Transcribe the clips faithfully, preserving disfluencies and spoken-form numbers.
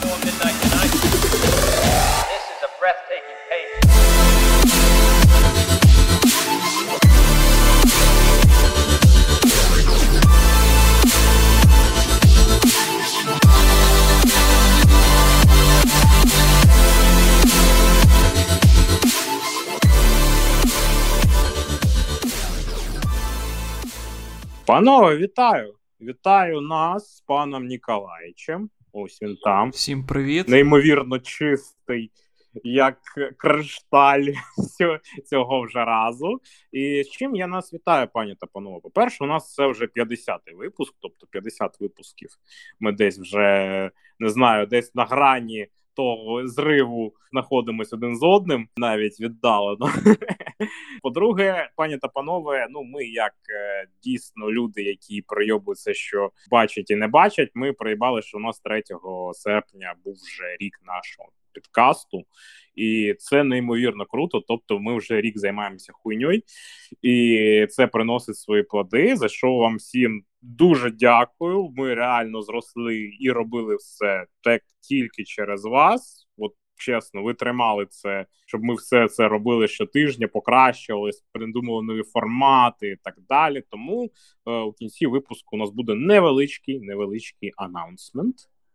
before midnight tonight. This is a breathtaking pace. Панове, вітаю! Вітаю нас з паном Ніколаєчем. Ось він там. Всім привіт. Неймовірно чистий, як кришталь цього вже разу. І з чим я нас вітаю, пані та панове? По-перше, у нас це вже п'ятдесятий випуск, тобто п'ятдесят випусків. Ми десь вже, не знаю, десь на грані того зриву знаходимось один з одним, навіть віддалено. По-друге, пані та панове, ну ми як е, дійсно люди, які пройобуються, що бачать і не бачать, ми проїбали, що у нас третього серпня був вже рік нашого підкасту, і це неймовірно круто, тобто ми вже рік займаємося хуйньою, і це приносить свої плоди, за що вам всім дуже дякую, ми реально зросли і робили все так тільки через вас, от чесно, ви тримали це, щоб ми все це робили щотижня, покращувались, придумали нові формати і так далі, тому е, у кінці випуску у нас буде невеличкий, невеличкий анонсмент,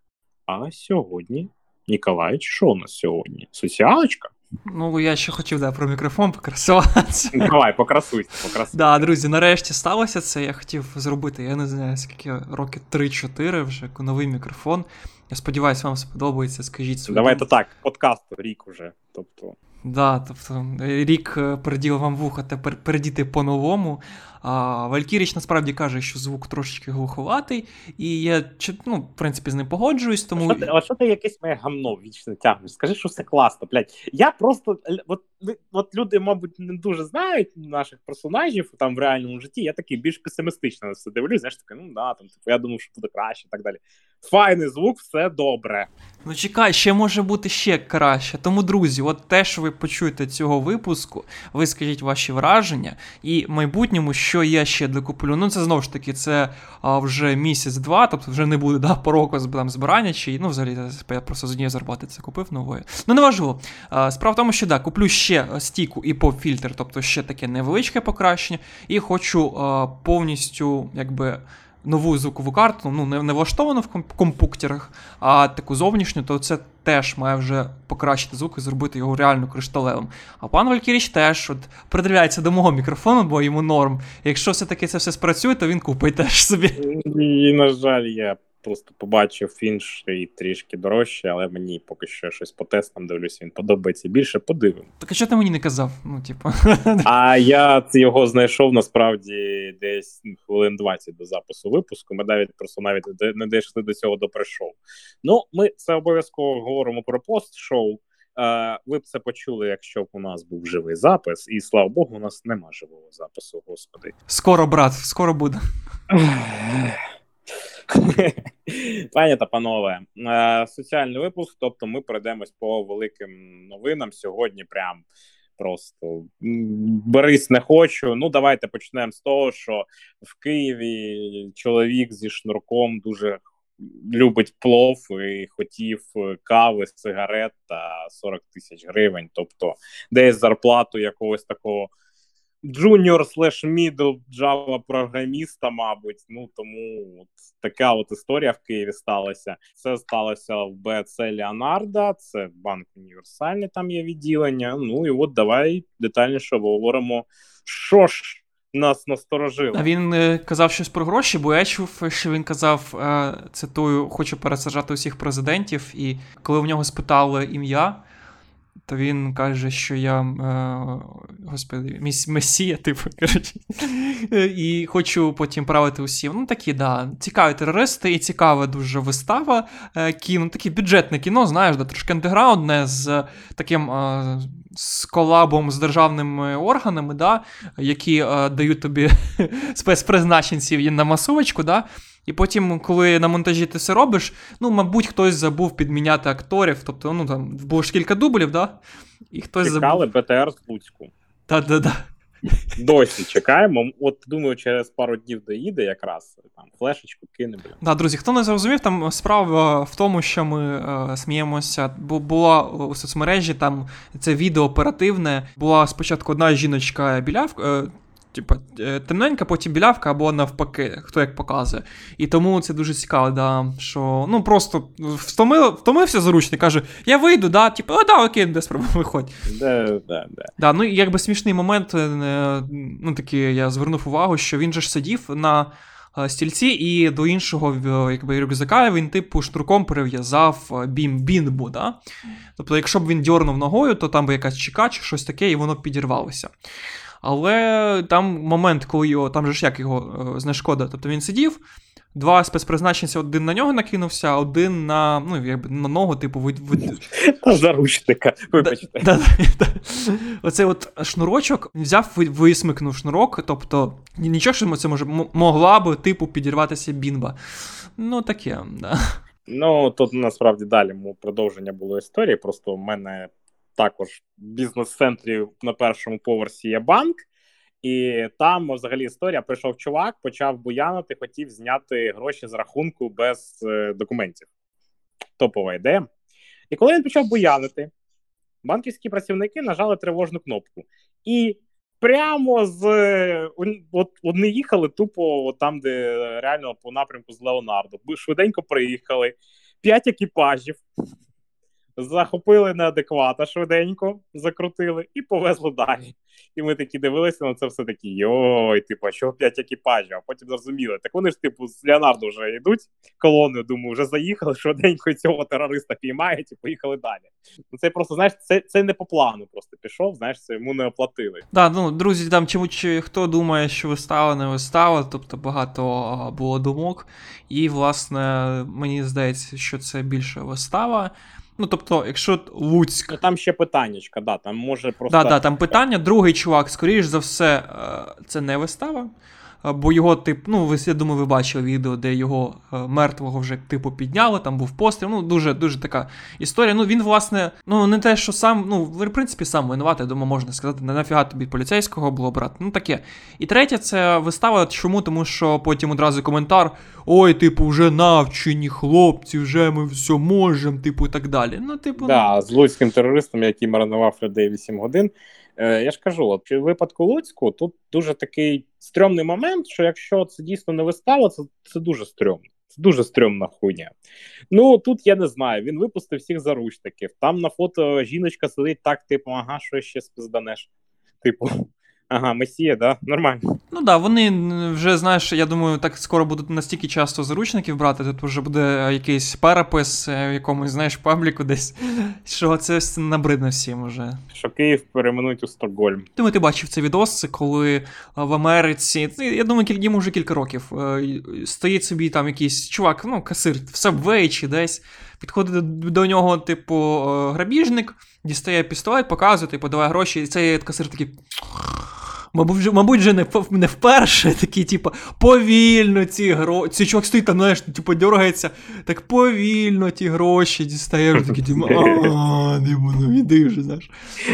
а сьогодні Ніколаєч, що у нас сьогодні? Соціалочка? Ну, я ще хотів, да, про мікрофон покрасуватися. Давай, покрасуйся, покрасуйся. Да, друзі, нарешті сталося це. Я хотів зробити, я не знаю, скільки років три-чотири вже, новий мікрофон. Я сподіваюся, вам сподобається, скажіть свою. Давайте так, подкаст рік уже, тобто. Да, тобто рік переділ вам вуха, тепер передіти по-новому. А Валькіріч насправді каже, що звук трошечки глуховатий, і я, ну, в принципі, з ним погоджуюсь, тому... А що ти, а що ти якесь моє гамно вічно тягнеш? Скажи, що все класно, блядь. Я просто, от, от люди, мабуть, не дуже знають наших персонажів там в реальному житті, я такий більш песимістично на все дивлюсь, знаєш, такий, ну да, там, типу, я думав, що буде краще, і так далі. Файний звук, все добре. Ну чекай, ще може бути ще краще. Тому, друзі, от те, що ви почуєте цього випуску, ви скажіть ваші враження, і в майбутньому, що я ще докуплю. Ну, це знову ж таки, це а, вже місяць-два, тобто вже не буде, да, по року там збирання, чи, ну, взагалі, я просто з однієї зарплати це купив нової. Ну, неважливо. А, справа в тому, що, да, куплю ще стійку і поп-фільтр, тобто ще таке невеличке покращення, і хочу а, повністю, якби, нову звукову карту, ну, не, не влаштовану в компуктерах, а таку зовнішню, то це теж має вже покращити звук і зробити його реально кришталевим. А пан Валькіріч теж от придивляється до мого мікрофону, бо йому норм. Якщо все-таки це все спрацює, то він купить теж собі. І, на жаль, я просто побачив інший трішки дорожче, але мені поки що щось по тестам дивлюся, він подобається більше, подивимо. Так а чого ти мені не казав? Ну, типу. А я його знайшов, насправді, десь хвилин двадцять до запису випуску, ми навіть просто навіть не дійшли до цього до прес-шоу. Ну, ми це обов'язково говоримо про пост-шоу. Ви б це почули, якщо б у нас був живий запис, і, слава Богу, у нас нема живого запису, господи. Скоро, брат, скоро буде. Пані та панове, соціальний випуск, тобто ми пройдемось по великим новинам сьогодні, прям просто берись не хочу. Ну, давайте почнемо з того, що в Києві чоловік зі шнурком дуже любить плов і хотів кави, сигарет та сорок тисяч гривень, тобто десь зарплату якогось такого junior slash middle Java програміста, мабуть, ну тому от така от історія в Києві сталася. Це сталося в БЦ Леонардо, це банк універсальний, там є відділення. Ну і от давай детальніше говоримо, що ж нас насторожило. А він е, казав щось про гроші, бо я чув, що він казав, е, цитую, хочу пересаджати усіх президентів, і коли в нього спитали ім'я, то він каже, що я, е, господи, міс, месія, типу, коротше, і хочу потім правити усім. Ну, такі, да, цікаві терористи і цікава дуже вистава е, кіно, таке бюджетне кіно, знаєш, да, трошки андеграундне, з таким, е, з колабом з державними органами, да, які е, дають тобі спецпризначенців на масовочку, да. І потім, коли на монтажі ти це робиш, ну, мабуть, хтось забув підміняти акторів, тобто, ну, там, було ж кілька дублів, да? І хтось Чекали забув... БТР з Луцьку. Так-да-да. Досі чекаємо. От, думаю, через пару днів доїде якраз, там, флешечку кине, блін. Да, друзі, хто не зрозумів, там справа в тому, що ми е, сміємося, бо була у соцмережі, там це відео оперативне, була спочатку одна жіночка білявка, е, типа темненька, потім білявка, або навпаки, хто як показує. І тому це дуже цікаво, да, що, ну, просто втомив, втомився заручник, каже, я вийду, да, типу, а, да, окей, без проблем, виходь. Да, да, да. Да, ну, якби смішний момент, ну, такий, я звернув увагу, що він же ж сидів на стільці, і до іншого, якби, рюкзака він, типу, шнурком перев'язав бім, бінбу, да? Тобто, якщо б він дьорнув ногою, то там би якась чека чи щось таке, і воно підірвалося. Але там момент, коли його, там же ж як його знешкода, тобто він сидів, два спецпризначенці, один на нього накинувся, один на, ну, якби на ногу, типу, вид... Та заручника, вибачте. Да, да, да. Оцей от шнурочок взяв, висмикнув шнурок, тобто нічого, що це може, могла б, типу, підірватися бінба. Ну, таке, да. Ну, тут насправді далі продовження було історії, просто в мене також в бізнес-центрі на першому поверсі є банк, і там взагалі історія, прийшов чувак, почав буянити, хотів зняти гроші з рахунку без е, документів. Топова ідея. І коли він почав буянити, банківські працівники нажали тривожну кнопку. І прямо з... От вони їхали тупо от там, де реально по напрямку з Леонардо. Швиденько приїхали, п'ять екіпажів. Захопили неадеквата швиденько, закрутили і повезли далі. І ми такі дивилися на це все такі, йой, типу, а що п'ять екіпажів? А потім зрозуміли. Так вони ж, типу, з Леонардо вже йдуть колоною, думаю, вже заїхали, швиденько цього терориста піймають і поїхали далі. Ну, це просто, знаєш, це, це не по плану просто пішов, знаєш, це йому не оплатили. Да, ну, друзі, там чому чи хто думає, що вистава не вистава, тобто багато було думок. І, власне, мені здається, що це більше вистава. Ну, тобто, якщо Луцьк... Ну, там ще питаннячка, да, там може просто... Да, да, там питання. Другий чувак, скоріш за все, це не вистава. Бо його, тип, ну, ви, я думаю, ви бачили відео, де його мертвого вже, типу, підняли, там був постріл, ну, дуже, дуже така історія. Ну, він, власне, ну, не те, що сам, ну, в принципі, сам винуватий, я думаю, можна сказати, не нафіга тобі поліцейського було брати, ну, таке. І третє, це вистава, чому? Тому що потім одразу коментар, ой, типу, вже навчені хлопці, вже ми все можемо, типу, і так далі. Ну, типу, да, ну... з луцьким терористом, який маринував людей вісім годин. Я ж кажу, от, в випадку Луцьку тут дуже такий стрьомний момент, що якщо це дійсно не вистава, це, це дуже стрьомно. Це дуже стрьомна хуйня. Ну, тут я не знаю, він випустив всіх заручників. Там на фото жіночка сидить так, типу, ага, що ще спизданеш? Типу, ага, месія, да? Нормально. Ну да, вони вже, знаєш, я думаю, так скоро будуть настільки часто заручників брати, тут вже буде якийсь перепис в якомусь, знаєш, пабліку десь, що це набридне всім уже. Що Київ перейменують у Стокгольм. Думаю, ти бачив цей відос, це коли в Америці, я думаю, йому вже кілька років, стоїть собі там якийсь чувак, ну, касир в Subway чи десь, підходить до нього, типу, грабіжник, дістає пістолет, показує, типу, давай гроші, і цей касир такий... Мабуть, вже, мабуть, вже не, не вперше, такий, типу, повільно ці гроші, цей чувак стоїть там, знаєш, типу, дергається, так повільно ті гроші дістає, вже такий, типу, ааа, ну, іди вже, знаєш.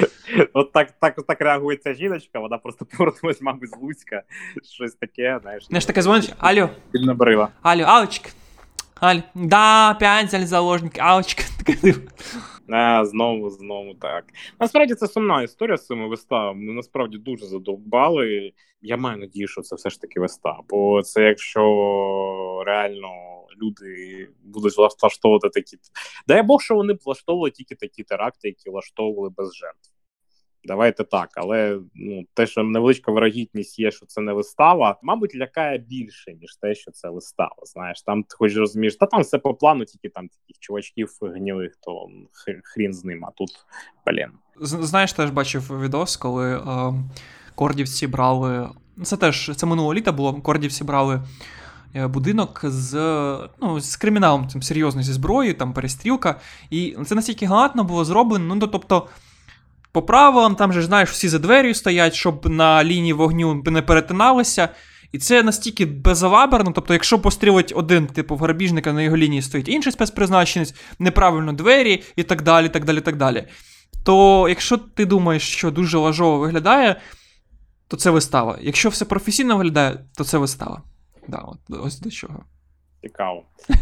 От так, так, так реагує ця жіночка, вона просто повернулась, мабуть, з Луцька, щось таке, знаєш. Знаєш, таке дзвонить, алло, піднабрила. Алло, Алочка, Аль, да, опять взяли заложники, Алочка, таке, А, знову, знову так. Насправді це сумна історія з цими виставами. Ми насправді дуже задовбали. Я маю надію, що це все ж таки вистава. Бо це якщо реально люди будуть влаштовувати такі... Дай Бог, що вони б влаштовували тільки такі теракти, які влаштовували без жертв. Давайте так, але ну, те, що невеличка вирогідність є, що це не вистава, мабуть, лякає більше, ніж те, що це вистава. Знаєш, там ти хоч розумієш, та там все по плану, тільки там таких чувачків гнілих, то хрін з ним, а тут, блін. Знаєш, теж бачив відос, коли е, кордівці брали, це теж, це минулого літа було, кордівці брали будинок з, ну, з криміналом, там, серйозно, зі зброєю, там, перестрілка, і це настільки галантно було зроблено, ну, тобто, по правилам, там же, знаєш, всі за дверю стоять, щоб на лінії вогню не перетиналися. І це настільки безалаберно, тобто, якщо пострілить один, типу, в грабіжника, на його лінії стоїть інший спецпризначенець, неправильно двері і так далі, так далі, так далі. То, якщо ти думаєш, що дуже лажово виглядає, то це вистава. Якщо все професійно виглядає, то це вистава. Да, от, ось до чого. Цікаво.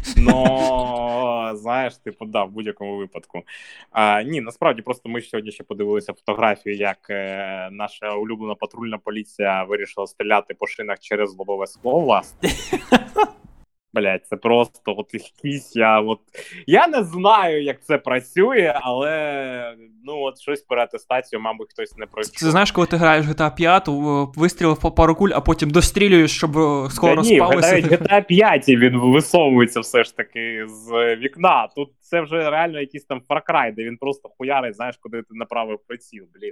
Ну, знаєш, типу, да, в будь-якому випадку. А, ні, насправді, просто ми сьогодні ще подивилися фотографію, як е, наша улюблена патрульна поліція вирішила стріляти по шинах через лобове скло, власне. Блять, це просто от якісь я от я не знаю, як це працює, але ну от щось переатестацію, мабуть, хтось не пройшов. Це знаєш, коли ти граєш джі ті ей п'ять, вистрілив по пару куль, а потім дострілюєш, щоб скоро розпалося. Ні, розпалося. в джі ті ей п'ять він висовується все ж таки з вікна. Тут це вже реально якийсь там Far Cry, де він просто хуярить, знаєш, куди ти направив приціл, блін.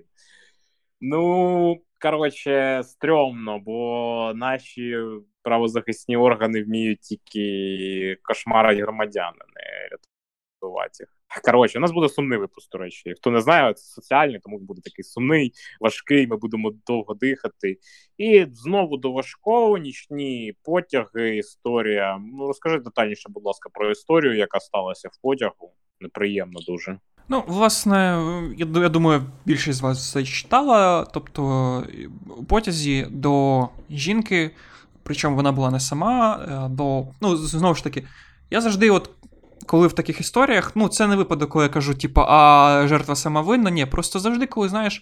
Ну, коротше, стрьомно, бо наші правозахисні органи вміють тільки кошмарити громадян, а не рятувати їх. Коротше, у нас буде сумний випуск, до речі. Хто не знає, це соціальний, тому буде такий сумний, важкий, ми будемо довго дихати. І знову до важкого, нічні потяги, історія. Ну, розкажи детальніше, будь ласка, про історію, яка сталася в потягу. Неприємно дуже. Ну, власне, я, я думаю, більшість з вас це читала. Тобто, у потязі до жінки, причому вона була не сама, до, ну, знову ж таки, я завжди от, коли в таких історіях, ну, це не випадок, коли я кажу, типу, а жертва сама винна, ні, просто завжди, коли, знаєш,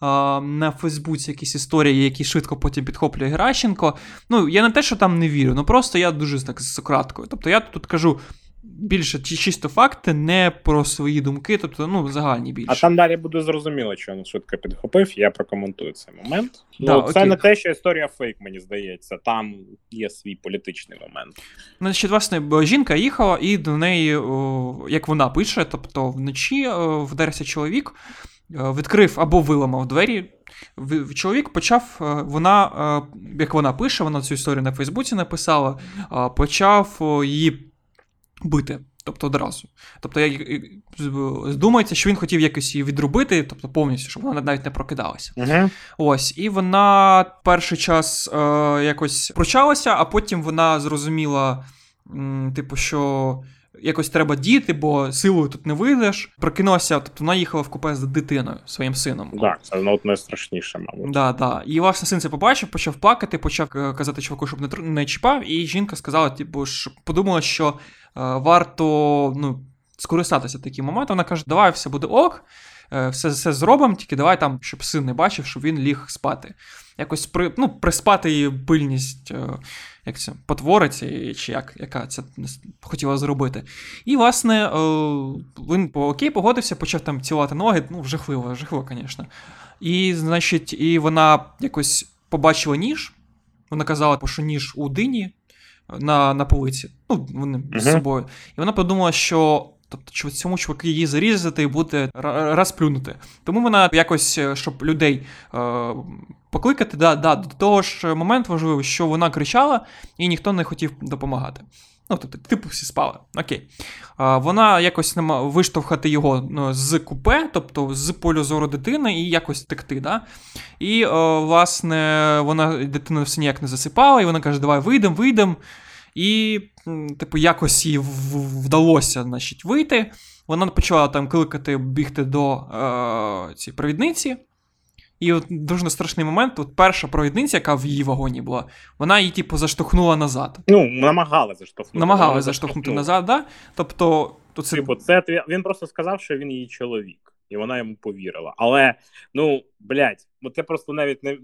на Фейсбуці якісь історії, які швидко потім підхоплює Геращенко, ну, я не те, що там не вірю, ну, просто я дуже так з краткою. Тобто, я тут кажу більше чисто факти, не про свої думки, тобто, ну, загальні більше. А там далі буде зрозуміло, що він швидко підхопив, я прокоментую цей момент. Да, ну, це окей. не те, що історія фейк, мені здається, там є свій політичний момент. Ну, значить, власне, жінка їхала, і до неї, о, як вона пише, тобто вночі о, вдарився чоловік, о, відкрив або виламав двері. Чоловік почав, вона, як вона пише, вона цю історію на Фейсбуці написала, почав її бити, тобто одразу. Тобто, я, здумається, що він хотів якось її відрубити, тобто повністю, щоб вона навіть не прокидалася. Угу. Ось, і вона перший час е, якось пручалася, а потім вона зрозуміла, м, типу, що якось треба діяти, бо силою тут не вийдеш. Прокинулася, тобто вона їхала в купе з дитиною, своїм сином. Так, це ну, найстрашніше, мабуть. Да, да. І, власне, син це побачив, почав плакати, почав казати чуваку, щоб не, не чіпав, і жінка сказала, типу, що подумала, що е, варто, ну, скористатися таким моментом. Вона каже, давай, все буде ок, е, все, все зробимо, тільки давай там, щоб син не бачив, щоб він ліг спати. Якось при, ну, приспати її пильність, е, як це, потвориться, чи як, яка це хотіла зробити. І, власне, е, він окей, погодився, почав там цілувати ноги, ну, жахливо, жахливо, звісно. І, значить, і вона якось побачила ніж, вона казала, що ніж у дині на, на полиці, ну, вони uh-huh. з собою. І вона подумала, що тобто цьому чуваку її зарізати і буде розплюнути. Тому вона якось, щоб людей е, покликати, да, да, до того ж момент важливий, що вона кричала і ніхто не хотів допомагати. Ну, тобто, типу, всі спали. Окей. Е, вона якось намагала виштовхати його ну, з купе, тобто з полю зору дитини і якось текти, да? І, е, власне, вона, дитина все ніяк не засипала, і вона каже, давай вийдемо, вийдемо. І, типу, якось їй вдалося, значить, вийти. Вона почала там кликати, бігти до е, цієї провідниці. І от дуже страшний момент, от перша провідниця, яка в її вагоні була, вона її, типу, заштовхнула назад. Ну, намагала заштовхнути. Намагала заштовхнути назад, да? Тобто, то це... Типу, це він просто сказав, що він її чоловік. І вона йому повірила. Але, ну, блядь, от я просто навіть не...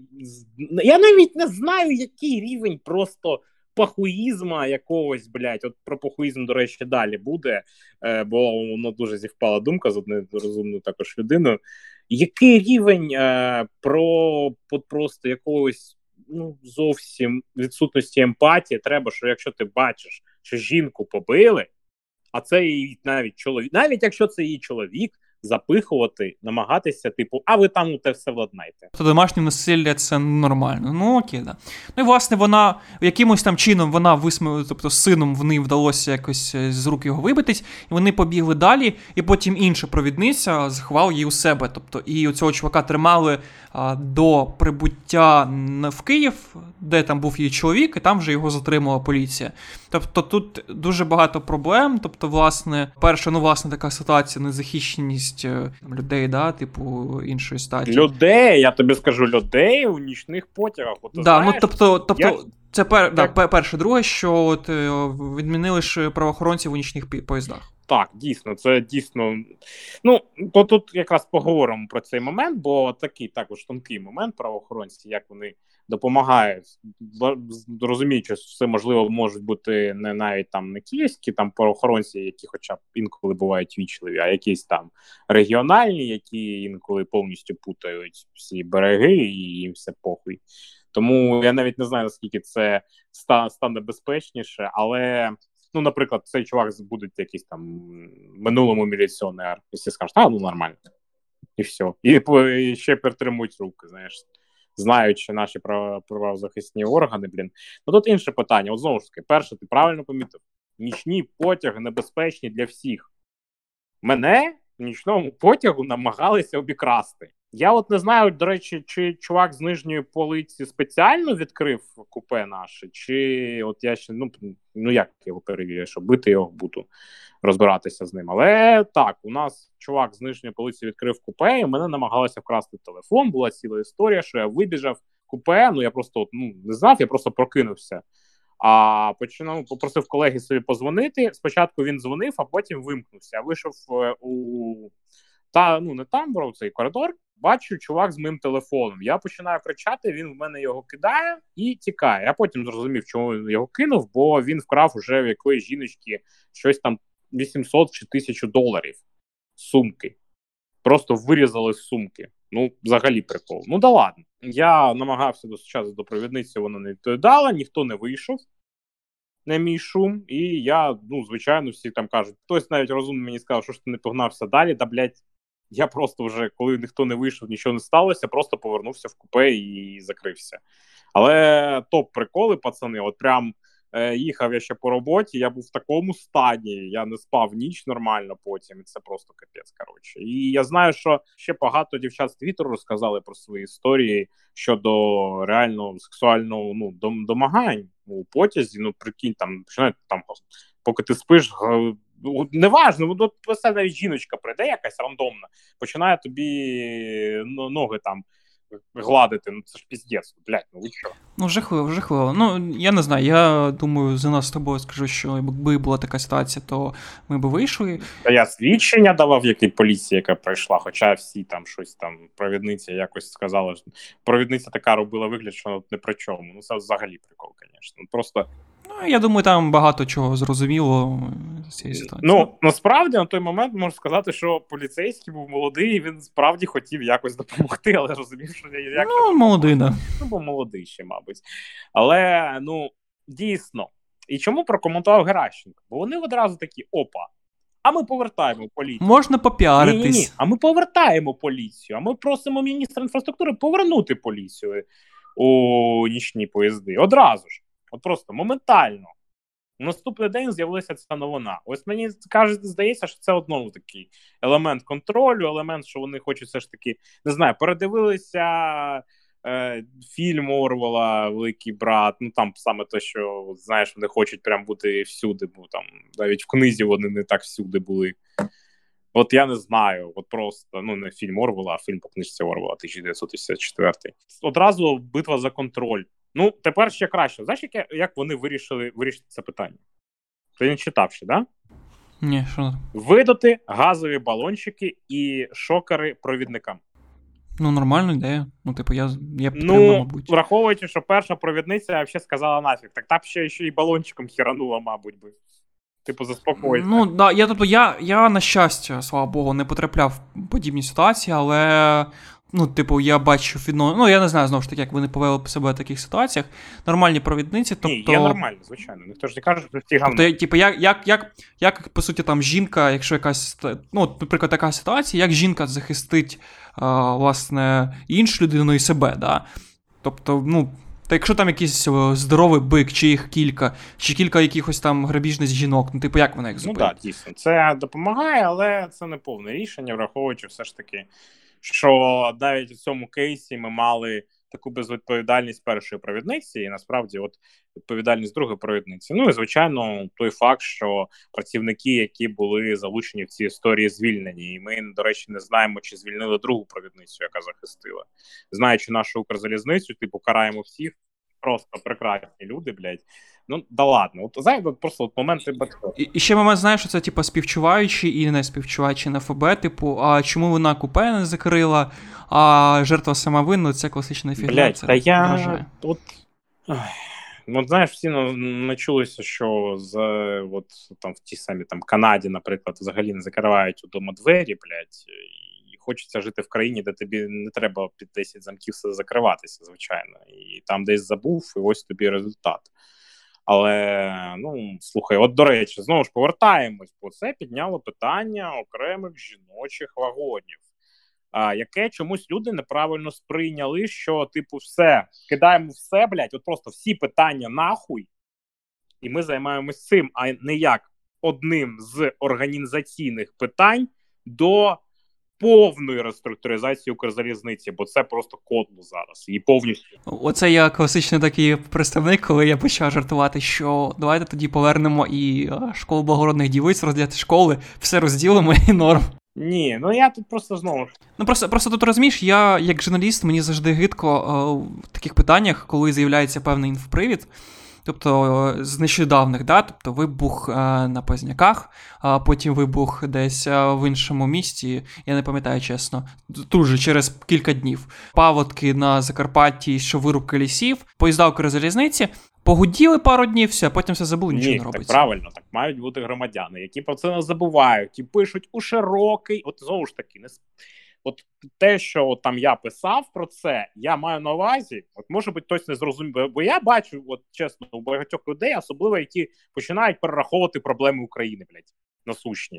Я навіть не знаю, який рівень просто... пахуїзма якогось, блядь, от про пахуїзм, до речі, далі буде, е, бо воно дуже зівпала думка з одною розумною також людиною. Який рівень е, про от просто якогось, ну, зовсім відсутності емпатії треба, що якщо ти бачиш, що жінку побили, а це її навіть чоловік, навіть якщо це її чоловік, запихувати, намагатися, типу, а ви там те все владнайте. То домашнє насилля – це нормально. Ну, окей, да. Ну, і, власне, вона, якимось там чином, вона висміла, тобто, з сином в неї вдалося якось з рук його вибитись, і вони побігли далі, і потім інша провідниця заховала її у себе. Тобто, і цього чувака тримали а, до прибуття в Київ, де там був її чоловік, і там вже його затримала поліція. Тобто, тут дуже багато проблем. Тобто, власне, перша, ну, власне, така ситуація, незахищеність кількість там, людей, да, типу, іншої статі. Людей, я тобі скажу, людей у нічних потягах. От, да, знаєш, ну, тобто, тобто я... це пер, так... да, перше. Друге, що от, відмінили ж правоохоронців у нічних поїздах. Так, дійсно, це дійсно. Ну, то тут якраз поговоримо про цей момент, бо такий також тонкий момент правоохоронці, як вони допомагають, розуміючи, що це, можливо, можуть бути не навіть там не київські там правоохоронці, які хоча б інколи бувають вічливі, а якісь там регіональні, які інколи повністю путають всі береги і їм все похуй. Тому я навіть не знаю, наскільки це стане безпечніше, але... Ну, наприклад, цей чувак буде якийсь там минулому міліціонер, і всі скажуть, а, ну, нормально. І все. І, і ще притримують руки, знаєш, знаючи наші правозахисні органи, блін. Ну, тут інше питання. От знову ж таки, перше, ти правильно помітив, нічні потяги небезпечні для всіх. Мене в нічному потягу намагалися обікрасти. Я от не знаю, до речі, чи чувак з нижньої полиці спеціально відкрив купе наше, чи от я ще, ну, ну як його перевірю, що бити його буду розбиратися з ним. Але так, у нас чувак з нижньої полиці відкрив купе, і мене намагалися вкрасти телефон, була ціла історія, що я вибіжав купе, ну я просто от, ну, не знав, я просто прокинувся. А починав, попросив колеги собі позвонити. Спочатку він дзвонив, а потім вимкнувся. Я вийшов у та, ну, не там, бро, цей коридор, бачу чувак з моїм телефоном. Я починаю кричати, він в мене його кидає і тікає. Я потім зрозумів, чому він його кинув, бо він вкрав уже в якоїсь жіночки щось там вісімсот чи тисячу доларів сумки. Просто вирізали з сумки. Ну, взагалі прикол. Ну, да ладно. Я намагався достучатися до провідниці, вона не відповідала, ніхто не вийшов на мій шум, і я, ну, звичайно, всі там кажуть, хтось навіть розумно мені сказав, що ж ти не погнався далі, да, блядь, я просто вже, коли ніхто не вийшов, нічого не сталося, просто повернувся в купе і закрився. Але топ-приколи, пацани, от прям е, їхав я ще по роботі, я був в такому стані, я не спав ніч нормально потім, і це просто капець, коротше. І я знаю, що ще багато дівчат з Твіттеру розказали про свої історії щодо реально сексуального, ну, домагань у потязі, ну, прикинь, там, починають, там, поки ти спиш, неважно, ну, це навіть жіночка прийде якась рандомна, починає тобі ну, ноги там гладити, ну це ж піздець, блядь, ну ви що? Ну, жахливо, жахливо. Ну, я не знаю, я думаю, за нас з тобою скажу, що якби була така ситуація, то ми б вийшли. Та я свідчення давав якій поліції, яка прийшла, хоча всі там щось там, провідниця якось сказала, що провідниця така робила вигляд, що не при чому. Ну, це взагалі прикол, звісно. Просто... Ну, я думаю, там багато чого зрозуміло з цієї ситуації. Ну, насправді, на той момент можу сказати, що поліцейський був молодий, і він справді хотів якось допомогти, але розумів, що як... Ну, молодий, да. Ну, бо молодий ще, мабуть. Але, ну, дійсно. І чому прокоментував Геращенко? Бо вони одразу такі, опа, а ми повертаємо поліцію. Можна попіаритись. Ні-ні-ні, а ми повертаємо поліцію, а ми просимо міністра інфраструктури повернути поліцію у нічні поїзди. Одразу ж. От просто моментально. Наступний день з'явилася ця новина. Ось мені кажуть, здається, що це одному такий елемент контролю, елемент, що вони хочуть все ж таки, не знаю, передивилися е, фільм Орвела «Великий брат», ну там саме те, що, знаєш, вони хочуть прям бути всюди, бо там навіть в книзі вони не так всюди були. От я не знаю, от просто, ну не фільм Орвела, а фільм по книжці Орвела тисяча дев'ятсот вісімдесят четвертий. Одразу битва за контроль. Ну, тепер ще краще. Знаєш, як, як вони вирішили вирішити це питання? Ти не читав ще, да? Ні, що? Видати газові балончики і шокери провідникам. Ну, нормальна ідея. Ну, типу, я, я підтримую, ну, мабуть. Враховуючи, що перша провідниця взагалі сказала нафіг. Так там ще, ще і балончиком хіранула, мабуть, би. Типу, заспокоїться. Ну, да, я, тобто, я, я, на щастя, слава Богу, не потрапляв в подібні ситуації, але... Ну, типу, я бачу відно... Ну, я не знаю, знову ж таки, як вони повели б себе в таких ситуаціях. Нормальні провідниці, тобто... Ні, є нормально, звичайно. Ніхто ж не каже, що всі гавно. Тобто, типу, як, як, як, як, по суті, там, жінка, якщо якась... Ну, наприклад, така ситуація, як жінка захистить, а, власне, іншу людину і себе, да? Тобто, ну... Та якщо там якийсь здоровий бик, чи їх кілька, чи кілька якихось там грабіжниць жінок, ну, типу, як вона їх зупинить? Ну, так, да, дійсно. Це допомагає, але це не повне рішення, враховуючи все ж таки, що навіть у цьому кейсі ми мали таку безвідповідальність першої провідниці і, насправді, от відповідальність другої провідниці. Ну і, звичайно, той факт, що працівники, які були залучені в ці історії, звільнені. І ми, до речі, не знаємо, чи звільнили другу провідницю, яка захистила. Знаючи нашу Укрзалізницю, типу, караємо всіх. Просто прекрасні люди, блядь. Ну, да ладно. От, знаєте, просто от моменти батько. І, і ще момент, знаєш, що це, типу, співчуваючі і не співчуваючі на ФБ, типу, а чому вона купе не закрила, а жертва сама винна, це класична фігня. Блядь, це та я... вражає. От... Ну, знаєш, всі начулися, що за, от, там, в тій самій там, Канаді, наприклад, взагалі не закривають удома двері, блядь, і хочеться жити в країні, де тобі не треба під десять замків все закриватися, звичайно. І там десь забув, і ось тобі результат. Але, ну, слухай, от, до речі, знову ж повертаємось, бо це підняло питання окремих жіночих вагонів, а, яке чомусь люди неправильно сприйняли, що, типу, все, кидаємо все, блядь, от просто всі питання нахуй, і ми займаємось цим, а не як одним з організаційних питань до повної реструктуризації Укрзалізниці, бо це просто кодло зараз, і повністю. Оце я класичний такий представник, коли я почав жартувати, що давайте тоді повернемо і школу благородних дівиць, розділяти школи, все розділимо і норм. Ні, ну я тут просто знову... Ну просто, просто тут, розумієш, я як журналіст, мені завжди гидко е, в таких питаннях, коли з'являється певний інфопривід, тобто з нещодавних, да? Тобто вибух е, на Позняках, а потім вибух десь е, в іншому місті, я не пам'ятаю чесно, тут же через кілька днів. Паводки на Закарпатті, що вирубки лісів, поїзда Укрзалізниці, погуділи пару днів, все, потім все забули, нічого Ні, не робиться. так правильно, так мають бути громадяни, які про це не забувають, і пишуть у широкий, от знову ж таки, не... От те, що от там я писав про це, я маю на увазі, от може бути хтось не зрозумів, бо я бачу, от чесно, у багатьох людей, особливо які починають перераховувати проблеми України, блядь, насущні.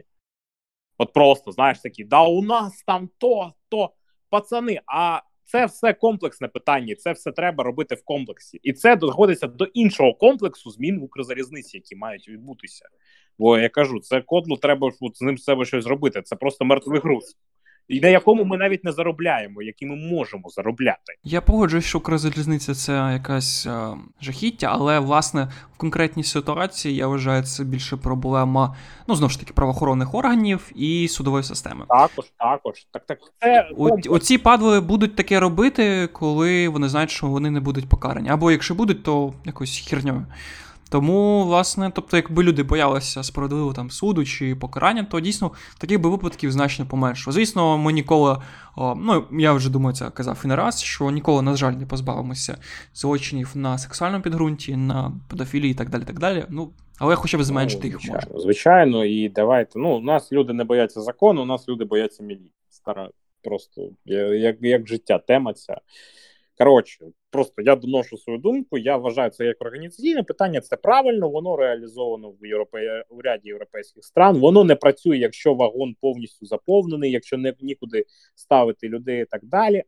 От просто, знаєш, такі, да у нас там то, то, пацани, а це все комплексне питання, це все треба робити в комплексі. І це доходиться до іншого комплексу змін в Укрзалізниці, які мають відбутися. Бо я кажу, це кодло, треба от, з ним себе щось зробити, це просто мертвий груз. І на якому ми навіть не заробляємо, які ми можемо заробляти. Я погоджуюсь, що Укрзалізниця – це якась е, жахіття, але, власне, в конкретній ситуації, я вважаю, це більше проблема, ну, знову ж таки, правоохоронних органів і судової системи. Також, також. Так, так. Це... О, оці падли будуть таке робити, коли вони знають, що вони не будуть покарані. Або якщо будуть, то якось херньою. Тому, власне, тобто, якби люди боялися справедливого там суду чи покарання, то дійсно таких би випадків значно поменшало. Звісно, ми ніколи, о, ну, я вже думаю, це казав і не раз, що ніколи, на жаль, не позбавимося злочинів на сексуальному підґрунті, на педофілії і так далі, так далі. Ну, але хоча б зменшити ну, їх звичайно, можна. Звичайно, і давайте, ну, у нас люди не бояться закону, у нас люди бояться міліції. Стара, просто, як, як життя, тема ця. Коротше, просто я доношу свою думку, я вважаю це як організаційне питання, це правильно, воно реалізовано в, Європе... в ряді європейських стран, воно не працює, якщо вагон повністю заповнений, якщо не, нікуди ставити людей і так далі.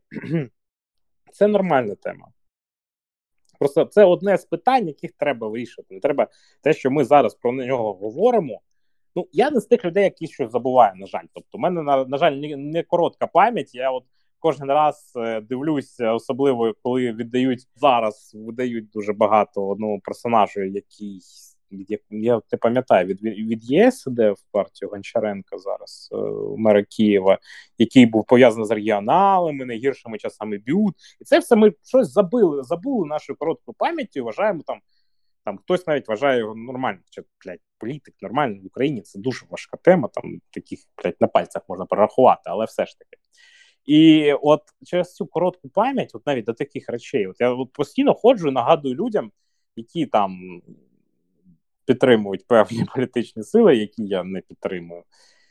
Це нормальна тема. Просто це одне з питань, яких треба вирішити. Не треба те, що ми зараз про нього говоримо. Ну, я не з тих людей, які щось забуваю, на жаль. Тобто, у мене, на, на жаль, не, не коротка пам'ять, я от кожен раз е, дивлюся, особливо коли віддають, зараз видають дуже багато одному персонажу, який, як, я не пам'ятаю, від, від ЄС іде в партію Гончаренка зараз, е, мера Києва, який був пов'язаний з регіоналами, найгіршими часами б'ють. І це все ми щось забили, забули нашою короткою пам'яттю і вважаємо там, там хтось навіть вважає його нормальним. Чи, блядь, політик нормальний в Україні, це дуже важка тема, там таких, блядь, на пальцях можна перерахувати, але все ж таки. І от через цю коротку пам'ять, от навіть до таких речей, от я от постійно ходжу і нагадую людям, які там підтримують певні політичні сили, які я не підтримую.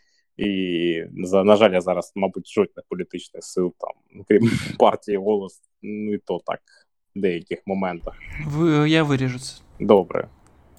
І, на жаль, я зараз, мабуть, жодних політичних сил, там, крім партії «Голос», ну і то так, в деяких моментах. Ви, я виріжу це. Добре.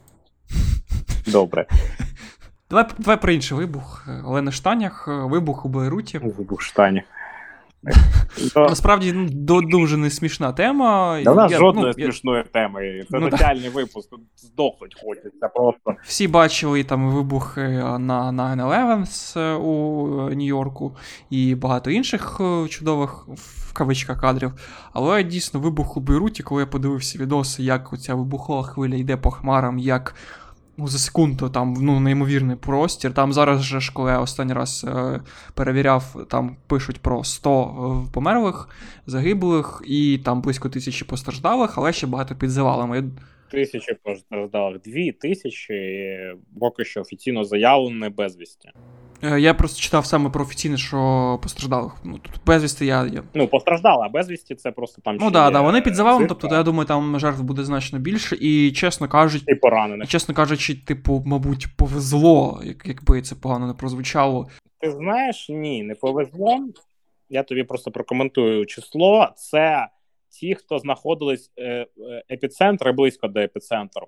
Добре. Давай, давай про інший вибух. Олена Штанях, вибух у Бейруті. Вибух Штанях. Насправді, ну, дуже не смішна тема. Да, у нас я, жодної ну, смішної теми. Це ну, начальний випуск, тут здохнуть хочеться просто. Всі бачили там вибухи на найн елевен у Нью-Йорку і багато інших чудових, в кавичках, кадрів. Але дійсно вибух у Бейруті, коли я подивився відоси, як оця вибухова хвиля йде по хмарам, як ну, за секунду там, ну, неймовірний простір. Там зараз же ж, коли я останній раз е, перевіряв, там пишуть про сто е, померлих, загиблих і там близько тисячі постраждалих, але ще багато під завалами. Тисячі постраждалих, дві тисячі, поки що офіційно заявлені безвісті. Я просто читав саме про офіційне, що постраждалих. Ну, тут безвісти я... я... Ну, постраждали, а безвісті це просто там... Ну, так, да, да, вони під завалом, тобто, я думаю, там жертв буде значно більше, і, чесно кажучи... І поранених. І, чесно кажучи, типу, мабуть, повезло, як, якби це погано не прозвучало. Ти знаєш, ні, не повезло. Я тобі просто прокоментую число. Це ті, хто знаходились епіцентри, близько до епіцентру.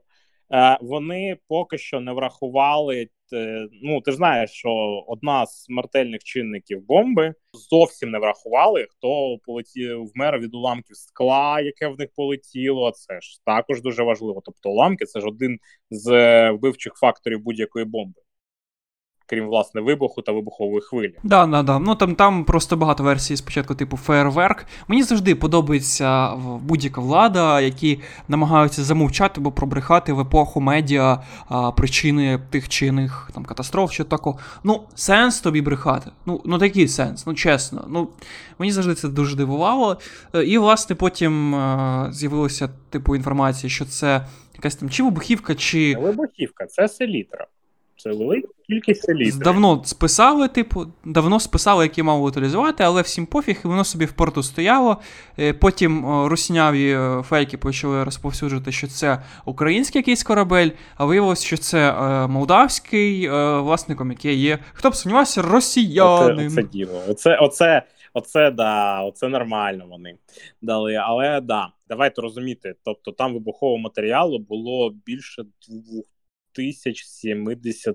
Вони поки що не врахували, ну, ти ж знаєш, що одна з смертельних чинників бомби зовсім не врахували, хто полетів, вмер від уламків скла, яке в них полетіло, це ж також дуже важливо. Тобто уламки – це ж один з вбивчих факторів будь-якої бомби. Крім, власне, вибуху та вибухової хвилі. Да, да, да. Ну, там, там просто багато версій спочатку типу феєрверк. Мені завжди подобається будь-яка влада, які намагаються замовчати або пробрехати в епоху медіа а, причини тих чи іних там, катастроф, що тако. Ну, сенс тобі брехати. Ну, ну такий сенс, ну чесно. Ну, мені завжди це дуже дивувало. І, власне, потім а, з'явилася типу інформація, що це якась там чи вибухівка, чи... Вибухівка, це селітра. Це велика кількість селітри. Давно списали, типу, давно списали, які мав утилізувати, але всім пофіг, і воно собі в порту стояло. Потім русняві фейки почали розповсюджувати, що це український якийсь корабель, а виявилось, що це молдавський, власником який є, хто б сумнівався, росіянин. Оце, оце діло. Оце, оце, оце, да, оце нормально вони дали. Але, да, давайте розуміти, тобто там вибухового матеріалу було більше двох тисяч сімдесят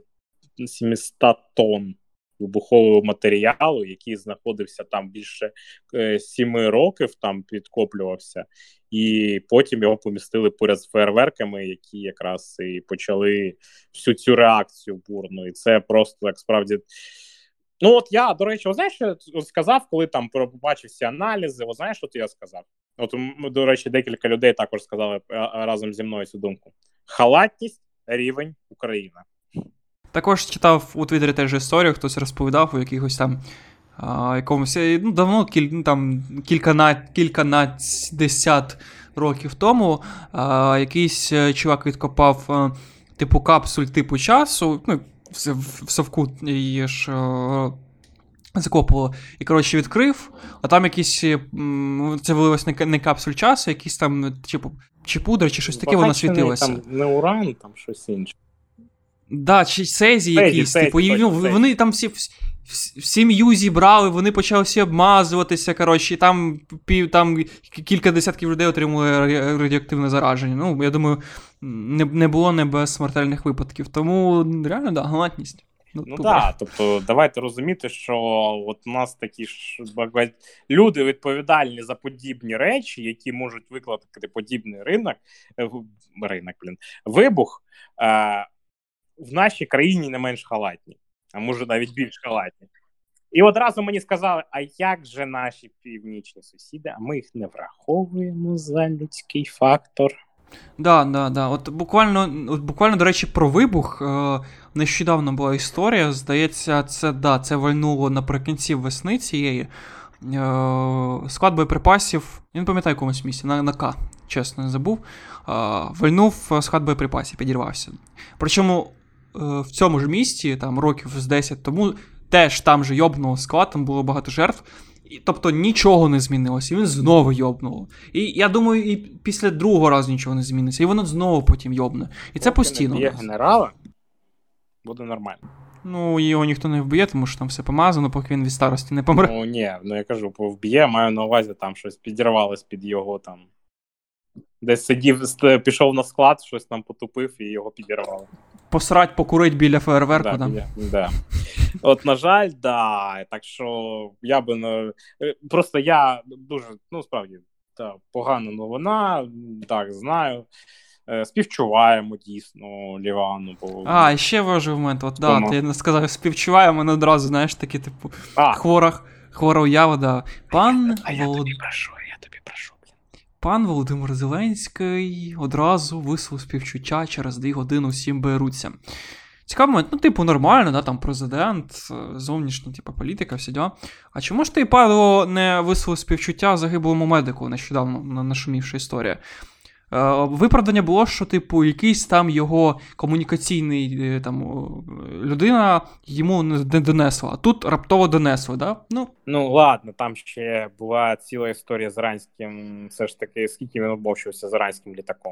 тонн вибухового матеріалу, який знаходився там більше е, сіми років, там підкоплювався, і потім його помістили поряд з фейерверками, які якраз і почали всю цю реакцію бурну. І це просто, як справді... Ну, от я, до речі, знаєш, що я сказав, коли там побачив всі аналізи, от знаєш, що я сказав? От, до речі, декілька людей також сказали разом зі мною цю думку. Халатність, рівень Україна. Також читав у Твіттері теж історію, хтось розповідав у якихось там а, якомусь, ну, давно, кіль, там, кілька, кільканадцять років тому а, якийсь чувак відкопав а, типу капсуль типу часу, ну, в, в совку її ж а, закопувало, і, коротше, відкрив, а там якісь, це виявилось не, не капсуль часу, якісь там, типу, чи пудра, чи щось таке, воно світилося. Там не уран, там щось інше. Да, чи сезі якісь, сезі, типу, і, ну, вони там всі, всі, сім'ю зібрали, вони почали всі обмазуватися, коротше, і там, пів, там кілька десятків людей отримали радіоактивне зараження. Ну, я думаю, не, не було не без смертельних випадків, тому реально, да, галантність. Ну, ну так, да, тобто давайте розуміти, що от у нас такі ж люди відповідальні за подібні речі, які можуть викликати подібний ринок, ринок, блін, вибух, е, в нашій країні не менш халатні, а може навіть більш халатні. І одразу мені сказали, а як же наші північні сусіди, а ми їх не враховуємо за людський фактор. Да, да, да. От буквально, от буквально, до речі, про вибух. Е, нещодавно була історія, здається, це, да, це вальнуло наприкінці весни цієї. Е, склад боєприпасів, я не пам'ятаю якомусь місці, на, на К, чесно, не забув. Е, вальнув склад боєприпасів, підірвався. Причому е, в цьому ж місті, там років з десять тому, теж там же йобнув склад, там було багато жертв. І, тобто нічого не змінилося, і він знову йобнув. І я думаю, і після другого разу нічого не зміниться, і воно знову потім йобне. І це постійно. Поки не вб'є генерала, буде нормально. Ну, його ніхто не вб'є, тому що там все помазано, поки він від старості не помре. Ну, ні, ну я кажу, вб'є, маю на увазі, там щось підірвалось під його там. Десь сидів, пішов на склад, щось там потупив і його підірвало. посрать, покурить біля фейерверку. Да, Да, да. Да. От, на жаль, да. Так що я би не... Просто я дуже, ну, справді, та, погана новина, так, знаю. Співчуваємо дійсно Лівану. Бо... А, і ще важливий момент. От, да, ти не сказав, співчуваємо, мене одразу, знаєш, такі, типу, а. хвора, хвора уява, да. Пан А я Волод... тобі прошу, я тобі прошу. Пан Володимир Зеленський одразу висловив співчуття, через дві години всім беруться. Цікавий момент, ну, типу, нормально, да, там президент, зовнішня, типу, політика, всі діла. А чому ж ти, Павло, не висловив співчуття загиблому медику, нещодавно нашумівша історія? Виправдання було, що, типу, якийсь там його комунікаційний там людина йому не донесла, а тут раптово донесли, да? Ну, ну ладно, там ще була ціла історія з іранським, все ж таки, скільки він обмовчився з іранським літаком.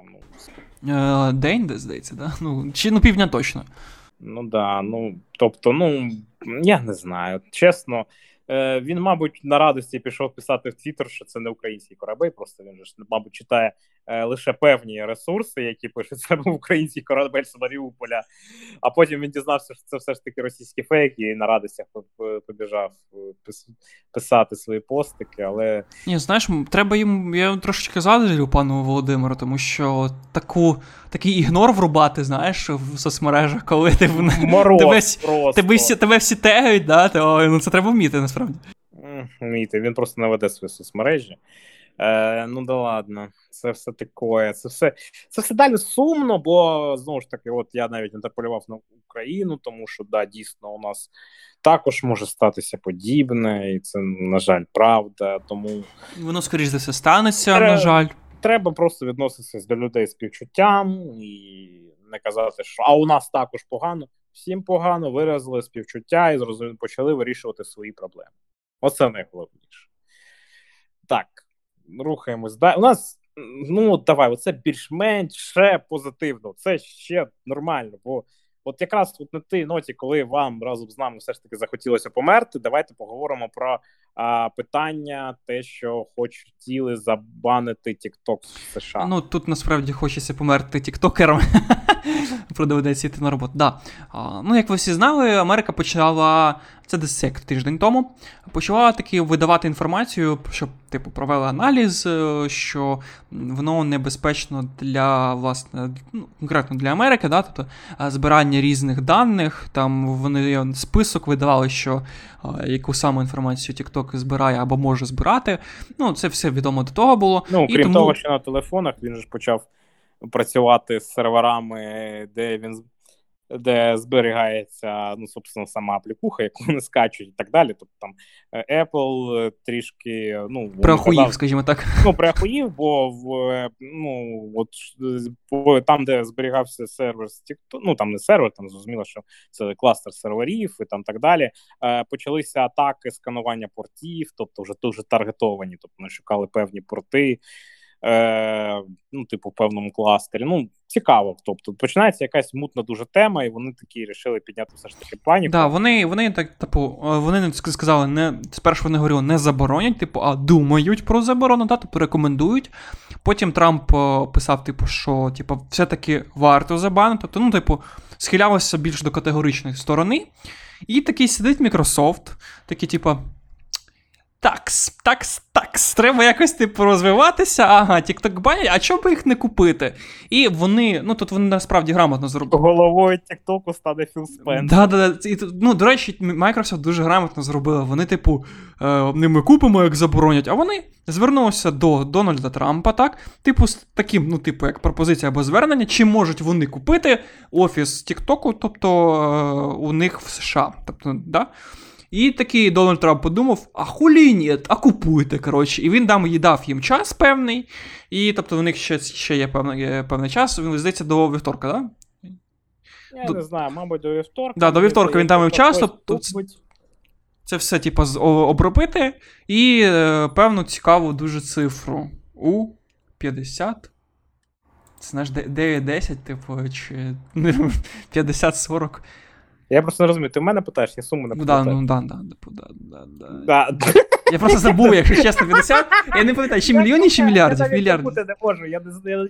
Ну. День, де, здається, да? Ну, чи, ну, півдня точно. Ну, да, ну, тобто, ну, я не знаю, чесно. Він, мабуть, на радості пішов писати в Твіттер, що це не український корабель, просто він ж, мабуть, читає е, лише певні ресурси, які пишуть, це був український корабель з Маріуполя, а потім він дізнався, що це все ж таки російські фейки, і на радостях побіжав писати свої постики, але... Ні, знаєш, треба їм, я трошечки згадую пану Володимиру, тому що таку, такий ігнор врубати, знаєш, в соцмережах, коли ти Мороз, тебе, просто. Тебе, всі, тебе всі тегають, да, то, ну, це треба вміти, насправді. Вміти, він просто не веде свої соцмережі. Е, ну да ладно, це все таке, це все, це все далі сумно, бо, знову ж таки, от я навіть інтерполював на Україну, тому що, да, дійсно, у нас також може статися подібне, і це, на жаль, правда, тому... Воно, скоріш за все, станеться, треба, на жаль. Треба просто відноситися до людей з співчуттям і не казати, що а у нас також погано, всім погано, виразили співчуття і зрозуміло, почали вирішувати свої проблеми. Оце найголовніше. Так, рухаємось далі. У нас, ну, давай, оце більш-менш ще позитивно, це ще нормально, бо от якраз тут на тій ноті, коли вам разом з нами все ж таки захотілося померти, давайте поговоримо про а, питання, те, що хотіли забанити TikTok в США. Ну, тут насправді хочеться померти тіктокерам. Продоведеться йти на роботу. Да. А, ну, як ви всі знали, Америка почала, це десь як тиждень тому, почала таки видавати інформацію, щоб, типу, провели аналіз, що воно небезпечно для, власне, ну, конкретно для Америки, да, тобто збирання різних даних, там вони список видавали, що а, яку саме інформацію TikTok збирає або може збирати. Ну, це все відомо до того було. Ну, крім І тому... того, що на телефонах він ж почав працювати з серверами, де він де зберігається, ну, собственно, сама аплікуха, яку вони скачують і так далі. Тобто там Apple трішки, ну... Приахуїв, казав, скажімо так. Ну, приахуїв, бо в, ну, от, там, де зберігався сервер з TikTok, ну, там не сервер, там зрозуміло, що це кластер серверів і там так далі, почалися атаки сканування портів, тобто вже дуже таргетовані, тобто вони шукали певні порти, Е, ну, типу, в певному кластері. Ну, цікаво. Тобто, починається якась мутна дуже тема, і вони такі вирішили підняти все ж таки паніку. Да, вони, вони так, типу, вони сказали, не, спершу вони говорили, не заборонять, типу, а думають про заборону, да, тобто рекомендують. Потім Трамп писав, типу, що, типу, все-таки варто забанити. Тобто, ну, типу, схилялося більш до категоричної сторони. І такий сидить Microsoft, такий, типу, Такс, такс, такс, треба якось, типу, розвиватися, ага, TikTok банять, а чому би їх не купити? І вони, ну, тут вони насправді грамотно зробили. Головою TikTok стане Філ Спенсер. Да, да, да. І, ну, до речі, Microsoft дуже грамотно зробили. Вони, типу, е, не ми купимо, як заборонять, а вони звернулися до Дональда Трампа, так? Типу, з таким, ну, типу, як пропозиція або звернення, чи можуть вони купити офіс TikTok, тобто е, у них в США. Тобто, да? І такий Дональд Трамп подумав, а хулі ні, а купуйте, коротше. І він дам, дав їм час певний, і тобто у них ще, ще є певний, певний час, він, здається, до вівторка, так? Да? Я до... не знаю, мабуть, до вівторка. Да, до вівторка він дав їм час, тобто це все, типу, обробити, і е, певну цікаву дуже цифру. У п'ятдесят, це, знаєш, дев'ять десять, типу, чи п'ятдесят сорок. Я просто не розумію, ти в мене питаєш, я суму не питаю. Да, ну, да, да, да, да, да. Да. Я просто забув, якщо чесно, п'ятдесят. Я не пам'ятаю, чи мільйонів, чи мільярдів? Я мільярдів. не можу, я не, я,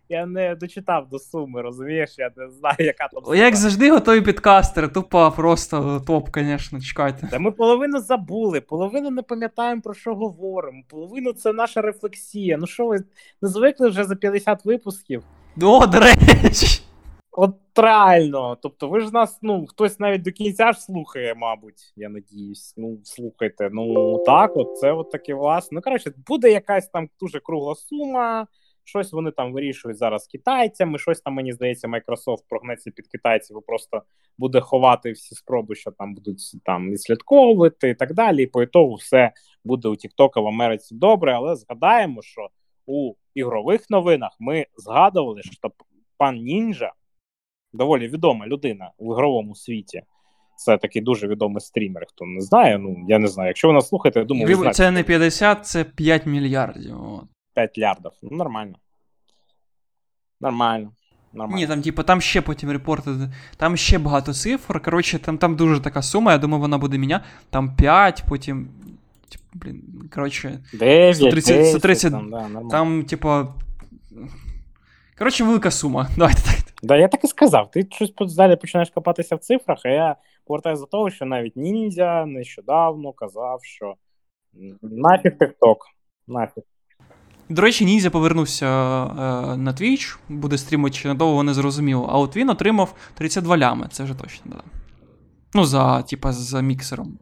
я не дочитав до суми, розумієш? Я не знаю, яка там сума. Як завжди, готові підкастери, тупо просто топ, звісно, чекайте. Та ми половину забули, половину не пам'ятаємо, про що говоримо, половину це наша рефлексія. Ну що ви, не звикли вже за п'ятдесят випусків? О, до речі! От реально, тобто ви ж нас, ну, хтось навіть до кінця ж слухає, мабуть, я надіюсь. Ну, слухайте, ну так, от це от таке власне. Ну, коротше, буде якась там дуже кругла сума, щось вони там вирішують зараз з китайцями, щось там, мені здається, Microsoft прогнеться під китайців і просто буде ховати всі спроби, що там будуть там відслідковувати і так далі. І по ітогу все буде у TikTok в Америці добре, але згадаємо, що у ігрових новинах ми згадували, що пан Нінджа доволі відома людина в ігровому світі. Це такий дуже відомий стрімер, хто не знає. Ну, я не знаю. Якщо ви нас слухаєте, я думаю, ви знаєте. Це не п'ятдесят, це п'ять мільярдів. От. п'ять мільярдів. Ну, нормально. Нормально. Нормально. Ні, там, типу, там ще потім репорти, там ще багато цифр. Коротше, там, там дуже така сума, я думаю, вона буде міня. Там п'ять, потім, типу, блін, коротше, дев'ять, сто тридцять, десять, сто тридцять, там, да, нормально. там, типу, коротше, велика сума. Давайте так. Да, я так і сказав. Ти щось далі починаєш копатися в цифрах, а я повертаюся до того, що навіть Ніндзя нещодавно казав, що нафіг TikTok. Нафіг. До речі, Ніндзя повернувся е, на Twitch, буде стрімити чи надовго, не зрозуміло. А от він отримав тридцять два лями, це вже точно, да. Ну, за, типа, за міксером.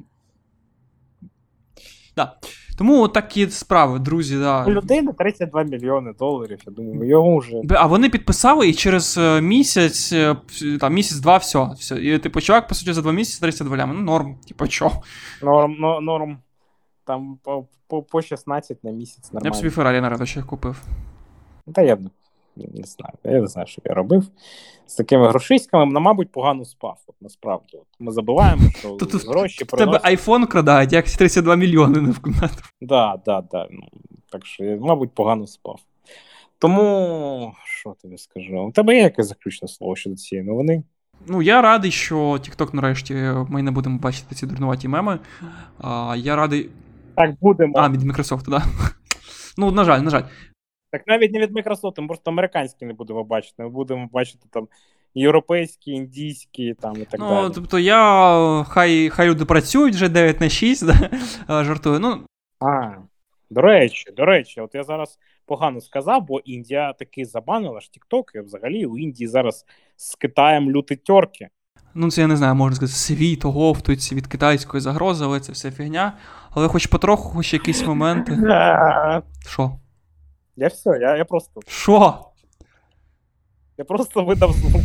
Да. Тому такі справи, друзі, да. У людини тридцять два мільйони доларів, я думаю, його вже... А вони підписали, і через місяць, там, місяць-два, все, все. І, типу, чувак, по суті, за два місяці тридцять два лями. Ну, норм, типу, чо? Норм, но, норм. Там по, по, по шістнадцять на місяць нормально. Я б собі Феррарі на радощах купив. Та я б не знаю. Я не знаю, що я робив. З такими грошиськами, ну, мабуть, погано спав. От, насправді. От, ми забуваємо, що Тут гроші в тебе приносять... айфон крадають, як тридцять два мільйони не вкладати. Да, да, да. Ну, так що я, мабуть, погано спав. Тому, що тобі скажу? У тебе є якесь заключне слово щодо цієї новини? Ну, я радий, що TikTok нарешті ми не будемо бачити ці дурнуваті меми. А, я радий... Так, будемо. А, від Microsoft, так. Да. Ну, на жаль, на жаль. Так навіть не від Microsoft, ми просто американські не будемо бачити. Ми будемо бачити там європейські, індійські там і так ну, далі. Тобто я... Хай, хай люди працюють вже дев'ять на шість, да? Жартую. Ну... А, до речі, до речі, от я зараз погано сказав, бо Індія таки забанила ж TikTok, і взагалі у Індії зараз з Китаєм люті тьорки. Ну, це я не знаю, можна сказати, світ оговтується від китайської загрози, але це все фігня. Але хоч потроху, хоч якісь моменти. Що? Я все, я, я просто... Що? Я просто видав звук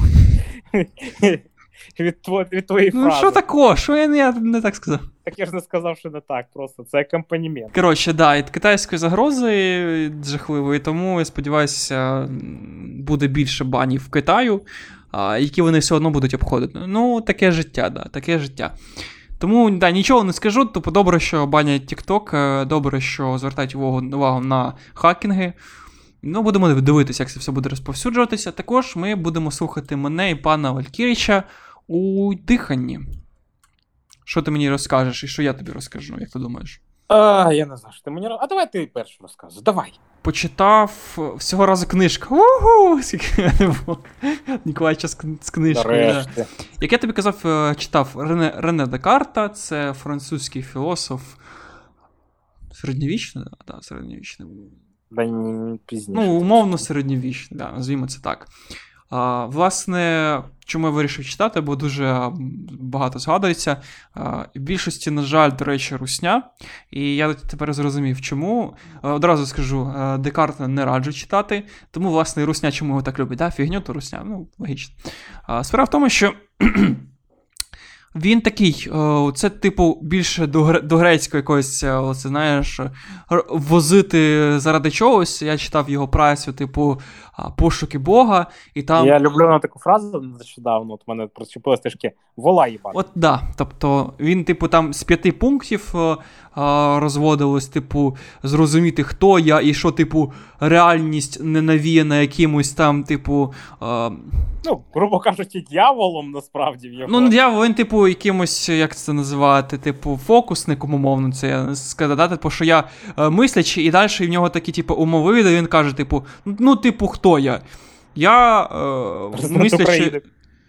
від, тво, від твоєї ну, фрази. Ну, що таке? Що я не, я не так сказав? Так я ж не сказав, що не так, просто це акомпанімент. Коротше, да, від китайської загрози жахливої, тому я сподіваюся, буде більше банів Китаю, які вони все одно будуть обходити. Ну, таке життя, да, таке життя. Тому, да, нічого не скажу, тобто добре, що банять TikTok, добре, що звертають увагу, увагу на хакінги. Ну, будемо дивитися, як це все буде розповсюджуватися. Також ми будемо слухати мене і пана Валькіріча у диханні. Що ти мені розкажеш і що я тобі розкажу, як ти думаєш? А, я не знаю, що ти мені... А давай ти перший розказуй, давай. Почитав всього разу книжку. Уху! Скільки я не було. Ніколайча з книжкою. Да. Як я тобі казав, читав Рене, Рене Декарта, це французький філософ. Середньовічний? Так, да, середньовічний. Да, не пізніше. Ну, умовно середньовічний, да, назвімо це так. А, власне, чому я вирішив читати, бо дуже багато згадується. А, в більшості, на жаль, до речі, русня. І я тепер зрозумів, чому. А, одразу скажу, Декарта не раджу читати, тому, власне, і русня, чому його так люблять. Да, фігню, то русня, ну, логічно. А, справа в тому, що він такий, це, типу, більше до, до грецького якогось, оце, знаєш, возити заради чогось. Я читав його працю, типу, «Пошуки Бога», і там... Я люблю на таку фразу нещодавно, от мене причепилось трішки «вола їбати». От, да, тобто він, типу, там з п'яти пунктів а, розводилось, типу, зрозуміти, хто я і що, типу, реальність не навіяна якимось там, типу... А... Ну, грубо кажучи, дьяволом, насправді, в його. Ну, не дьявол, він, типу, якимось, як це називати, типу, фокусником, умовно, це я сказав, да? Типу, що я е, мислячий, і далі в нього такі, типу, умови, де він каже, типу, ну, типу, хто я? Я е, мислячий...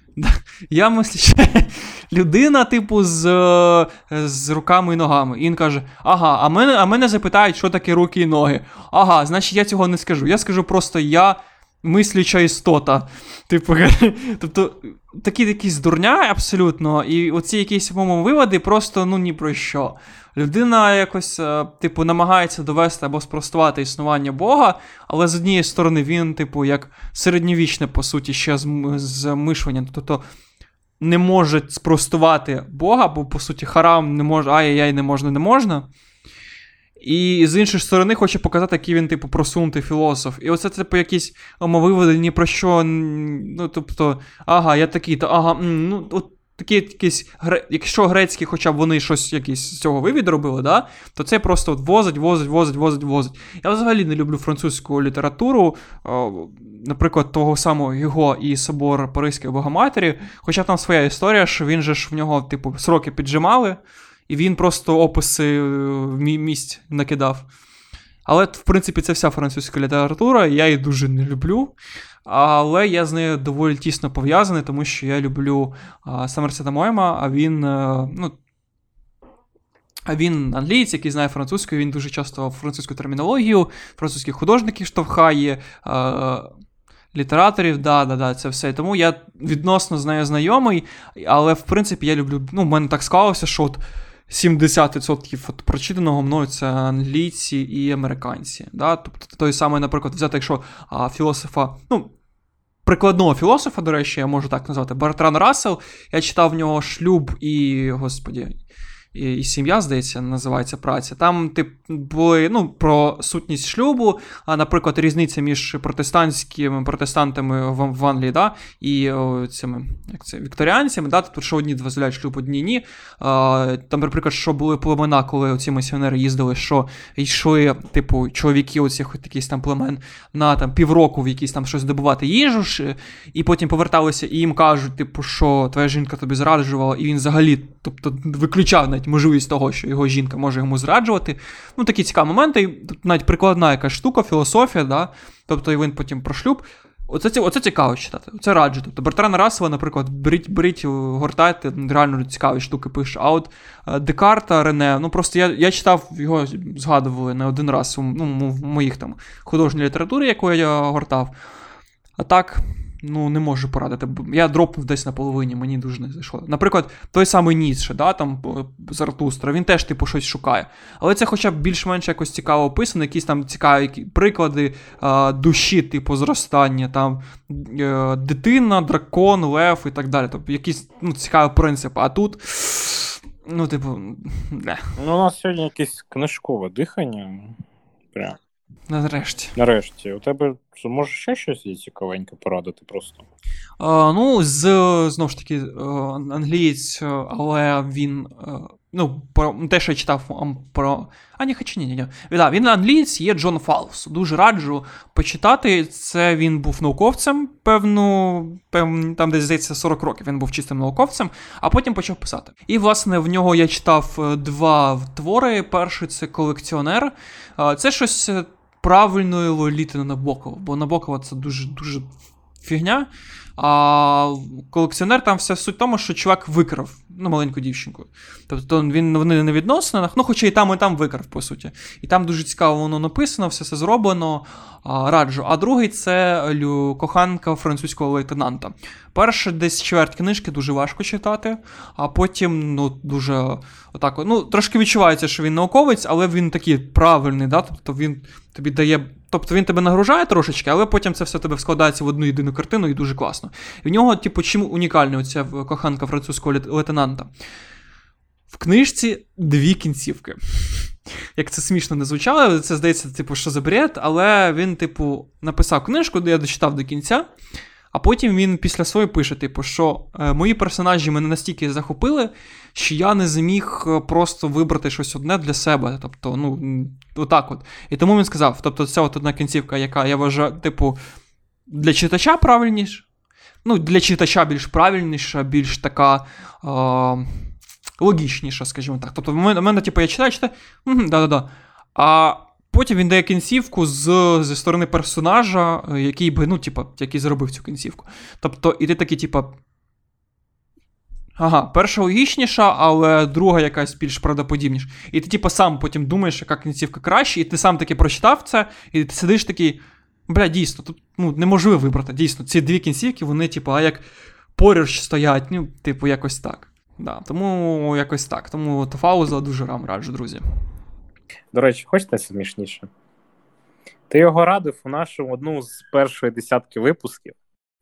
Я мисляча людина, типу, з, з руками і ногами. І він каже, ага, а мене, а мене запитають, що таке руки і ноги. Ага, значить, я цього не скажу. Я скажу просто, я мисляча істота. Типу, тобто, такі якісь дурня абсолютно, і оці якісь, по-моєму, виводи просто, ну, ні про що. Людина якось, типу, намагається довести або спростувати існування Бога, але з однієї сторони він, типу, як середньовічне, по суті, ще з мишлення, тобто не може спростувати Бога, бо, по суті, харам не може, ай-яй-яй, не можна, не можна. І з іншої сторони хоче показати, який він, типу, просунутий філософ. І оце, типу, якісь виводи ні про що, ну, тобто, ага, я такий, то, ага, ну, от такі якісь, якщо грецькі хоча б вони щось якісь з цього вивід робили, да, то це просто от возить, возить, возить, возить, возить. Я взагалі не люблю французьку літературу, наприклад, того самого Гюго і собор Паризької Богоматері, хоча там своя історія, що він же ж в нього, типу, сроки піджимали, і він просто описи місць накидав. Але, в принципі, це вся французька література, я її дуже не люблю. Але я з нею доволі тісно пов'язаний, тому що я люблю а, Сомерсета Мойма, а він, а, ну, а він англієць, який знає французьку, він дуже часто французьку термінологію, французьких художників штовхає, а, літераторів, да, да, да, це все. Тому я відносно з нею знайомий, але, в принципі, я люблю, ну, в мене так склалося, що от сімдесят відсотків от прочитаного мною це англійці і американці. Да? Тобто той самий, наприклад, взяти, якщо а, філософа, ну, прикладного філософа, до речі, я можу так назвати, Бертран Рассел, я читав в нього «Шлюб» і, господі, і, і «Сім'я», здається, називається праця. Там, тип, були, ну, про сутність шлюбу, а, наприклад, різниця між протестантськими протестантами в, в Англії, да, і о, цими, як це, вікторіанцями, да, тобто, що одні дозволяють шлюб, одні ні. А, там, наприклад, що були племена, коли ці місіонери їздили, що йшли, типу, чоловіки оцих якісь там племен на там півроку в якісь там щось добувати їжу, і потім поверталися, і їм кажуть, типу, що твоя жінка тобі зраджувала, і він взагалі, тобто, виключав навіть можливість того, що його жінка може йому зраджувати. Ну, такі цікаві моменти, тут навіть прикладна якась штука, філософія, да? Тобто, і він потім про шлюб. Оце, оце цікаво читати, це раджу. Тобто, Бертрана Рассела, наприклад, беріть, беріть, гортайте, реально цікаві штуки пише. А от Декарта, Рене, ну, просто я, я читав, його згадували не один раз у, ну, в моїх там художній літературі, яку я гортав. А так, ну, не можу порадити. Я дропнув десь на половині, мені дуже не зайшло. Наприклад, той самий Ніцше, да, там, Заратустра, він теж, типу, щось шукає. Але це хоча б більш-менш якось цікаво описано, якісь там цікаві приклади а, душі, типу, зростання, там, е, дитина, дракон, лев і так далі. Тобто, якісь, ну, цікаві принципи. А тут, ну, типу, не. Ну, у нас сьогодні якесь книжкове дихання. Прям. Нарешті. Нарешті. У тебе, може, ще щось є цікавеньке порадити просто? А, ну, з, знову ж таки, англієць, але він, ну, про те, що я читав про... А, ні, хоча ні, ні, ні. Да, він англієць, є Джон Фаулс. Дуже раджу почитати. Це він був науковцем, певну, певну, там десь, здається, сорок років він був чистим науковцем, а потім почав писати. І, власне, в нього я читав два твори. Перший – це «Колекціонер». Це щось правильної лоліти на Набокова, бо Набокова це дуже-дуже фігня. А «Колекціонер» там вся суть в тому, що чувак викрав, ну, маленьку дівчинку. Тобто він, вони не відносинах, ну, хоча і там, і там викрав, по суті. І там дуже цікаво воно написано, все це зроблено, а, раджу. А другий – це Лю, коханка французького лейтенанта. Перше десь чверть книжки дуже важко читати, а потім, ну, дуже отак, ну, трошки відчувається, що він науковець, але він такий правильний, да? Тобто він тобі дає, тобто він тебе нагружає трошечки, але потім це все тебе складається в одну єдину картину і дуже класно. І в нього, типу, чим унікальна оця коханка французького лейтенанта? В книжці дві кінцівки. Як це смішно не звучало, це, здається, типу, що за бред, але він, типу, написав книжку, де я дочитав до кінця, А потім він після своєї пише, типу, що е, мої персонажі мене настільки захопили, що я не зміг просто вибрати щось одне для себе. Тобто, ну, отак от. І тому він сказав, тобто це от одна кінцівка, яка, я вважаю, типу, для читача правильніша, ну, для читача більш правильніша, більш така е, логічніша, скажімо так. Тобто, в мене, в мене типу, я читаю, читаю, угу, да-да-да. А потім він дає кінцівку з, зі сторони персонажа, який би, ну, типу, який зробив цю кінцівку. Тобто, і ти такий, типу, ага, перша логічніша, але друга якась більш правдоподібніша. І ти, типу, сам потім думаєш, яка кінцівка краще, і ти сам таки прочитав це, і ти сидиш такий, бля, дійсно, тут, ну, неможливо вибрати, дійсно, ці дві кінцівки, вони, типу, а як поруч стоять, ну, типу, якось так. Да, тому якось так. Тому Тафауза дуже вам раджу, друзі. До речі, хочете смішніше? Ти його радив у нашому одну з першої десятки випусків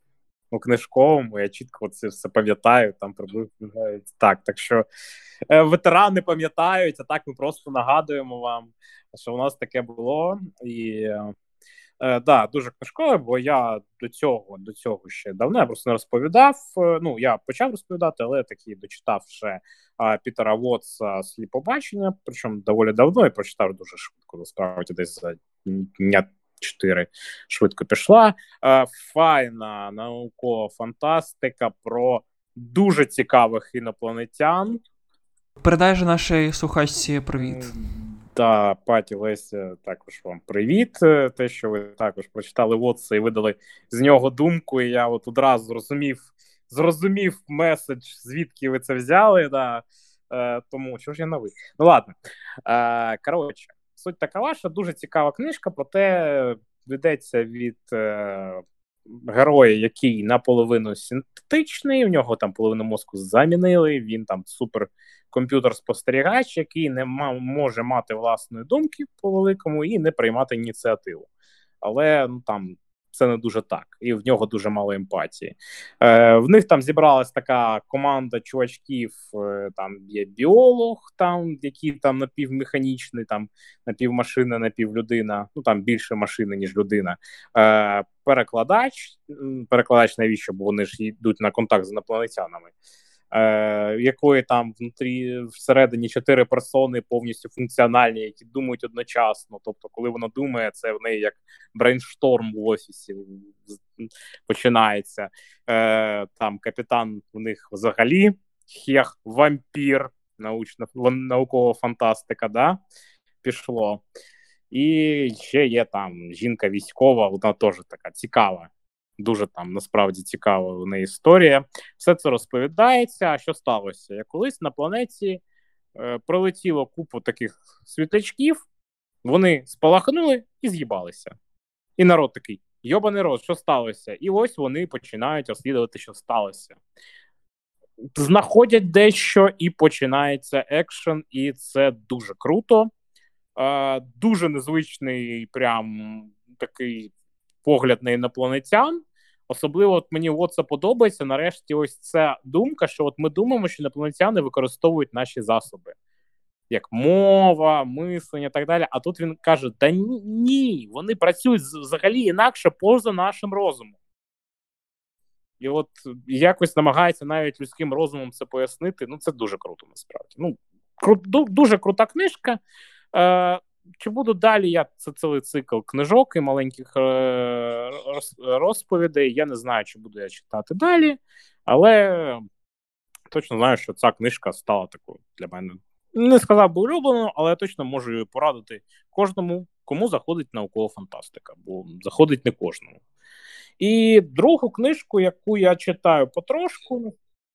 у книжковому, я чітко це все пам'ятаю, там приблизно так, так що е, ветерани пам'ятають, а так ми просто нагадуємо вам, що у нас таке було, і е, да, дуже книжкове, бо я до цього, до цього ще давно, я просто не розповідав, ну, я почав розповідати, але таки дочитав ще е, Пітера Вотса «Слід побачення», причому доволі давно, і прочитав дуже швидко, насправді, десь за дня чотири швидко пішла. Е, файна наукова фантастика про дуже цікавих інопланетян. Передай же нашій слухачці привіт. Та, Паті, Леся, також вам привіт. Те, що ви також прочитали Вотса і видали з нього думку, і я от одразу зрозумів, зрозумів меседж, звідки ви це взяли. Да. Е, тому, що ж я новий? Ну, ладно. Е, коротше, суть така, що дуже цікава книжка, проте ведеться від е, героя, який наполовину синтетичний, у нього там половину мозку замінили, він там супер комп'ютер-спостерігач, який не м- може мати власної думки по великому і не приймати ініціативу. Але ну, там це не дуже так, і в нього дуже мало емпатії. Е, в них там зібралась така команда чувачків, е, там є біолог, там, який там напівмеханічний, там напівмашина, напівлюдина, ну там більше машини, ніж людина. Е, перекладач, перекладач навіщо, бо вони ж йдуть на контакт з інопланетянами. Е, якої там внутрі всередині чотири персони повністю функціональні, які думають одночасно. Тобто, коли вона думає, це в неї як брейншторм в офісі починається. Е, там капітан у них взагалі хех, вампір, научна, наукова фантастика, да? Пішло. І ще є там жінка військова, вона теж така цікава. Дуже там насправді цікава в неї історія. Все це розповідається. А що сталося? Як колись на планеті е, прилетіло купу таких світлячків, вони спалахнули і з'їбалися. І народ такий, йобаний рот, що сталося? І ось вони починають розслідувати, що сталося. Знаходять дещо і починається екшен, і це дуже круто. Е, дуже незвичний прям такий погляд на інопланетян. Особливо от мені от це подобається, нарешті ось ця думка, що от ми думаємо, що інопланетяни використовують наші засоби. Як мова, мислення і так далі. А тут він каже, да ні, вони працюють взагалі інакше поза нашим розумом. І от якось намагається навіть людським розумом це пояснити. Ну, це дуже круто, насправді. Ну, кру- дуже крута книжка. Е- Чи буду далі я це цілий цикл книжок і маленьких е- розповідей, я не знаю, чи буду я читати далі, але точно знаю, що ця книжка стала такою для мене. Не сказав би улюбленою, але я точно можу її порадити кожному, кому заходить наукова фантастика, бо заходить не кожному. І другу книжку, яку я читаю потрошку.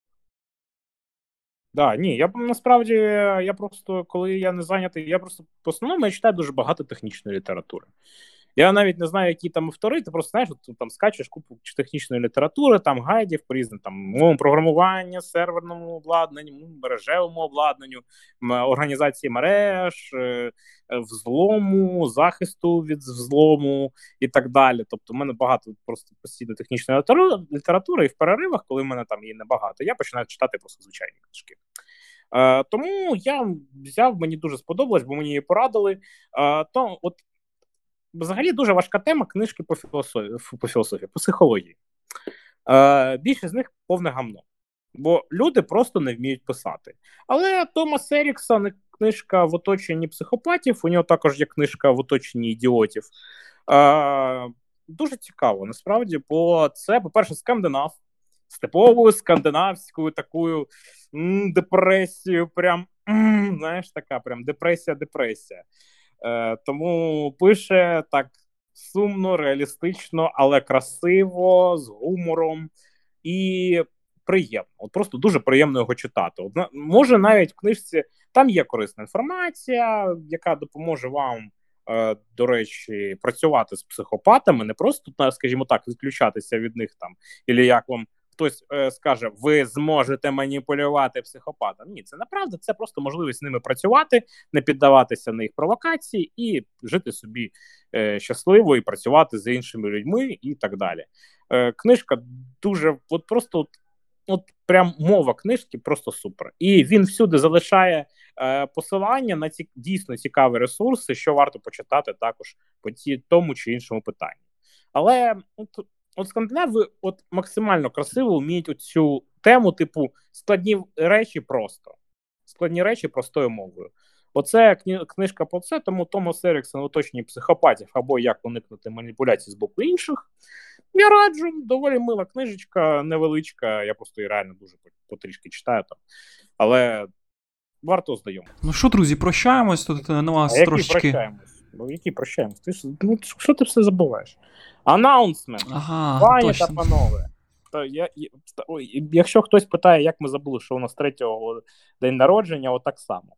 Да, ні, я насправді, я просто, коли я не зайнятий, я просто, по основному, я читаю дуже багато технічної літератури. Я навіть не знаю, які там автори, ти просто, знаєш, от, там скачеш купу технічної літератури, там гайдів по різним, там, мовам програмування, серверному обладнанню, мережевому обладнанню, організації мереж, взлому, захисту від взлому і так далі. Тобто, в мене багато просто постійно технічної літератури, і в переривах, коли в мене там її небагато, я починаю читати просто звичайні книжки. Е, тому я взяв, мені дуже сподобалось, бо мені її порадили. Е, то, от, взагалі дуже важка тема книжки по філософії, по філософії, по психології. Е, більшість з них повне гамно. Бо люди просто не вміють писати. Але Томас Еріксон, книжка «В оточенні психопатів», у нього також є книжка «В оточенні ідіотів». Е, дуже цікаво, насправді, бо це, по-перше, скандинав, з типовою скандинавською такою м, депресією, прям, м, знаєш, така прям депресія-депресія. Е, тому пише так сумно, реалістично, але красиво, з гумором і приємно. От просто дуже приємно його читати. От, може, навіть в книжці там є корисна інформація, яка допоможе вам, е, до речі, працювати з психопатами, не просто, скажімо так, відключатися від них там, або як вам хтось е, скаже, ви зможете маніпулювати психопатом. Ні, це неправда, це просто можливість з ними працювати, не піддаватися на їх провокації і жити собі е, щасливо і працювати з іншими людьми і так далі. Е, книжка дуже, от просто, от, от прям мова книжки просто супер. І він всюди залишає е, посилання на ці дійсно цікаві ресурси, що варто почитати також по ті, тому чи іншому питанню. Але от, От скандинави от максимально красиво вміють оцю тему, типу, складні речі просто. Складні речі простою мовою. Оце кні- книжка про це, тому Томас Еріксон «В оточенні психопатів» або «Як уникнути маніпуляцій з боку інших». Я раджу, доволі мила книжечка, невеличка, я просто її реально дуже потрішки читаю там. Але варто ознайомитися. Ну що, друзі, прощаємось, тут на вас а трошечки... які прощаємось? Ну, які прощаємось? Ти ж, ну, що ти все забуваєш? Анаунсмент. Ага, Пані точно. та панове. То я, я, ой, якщо хтось питає, як ми забули, що у нас третього день народження, отак само.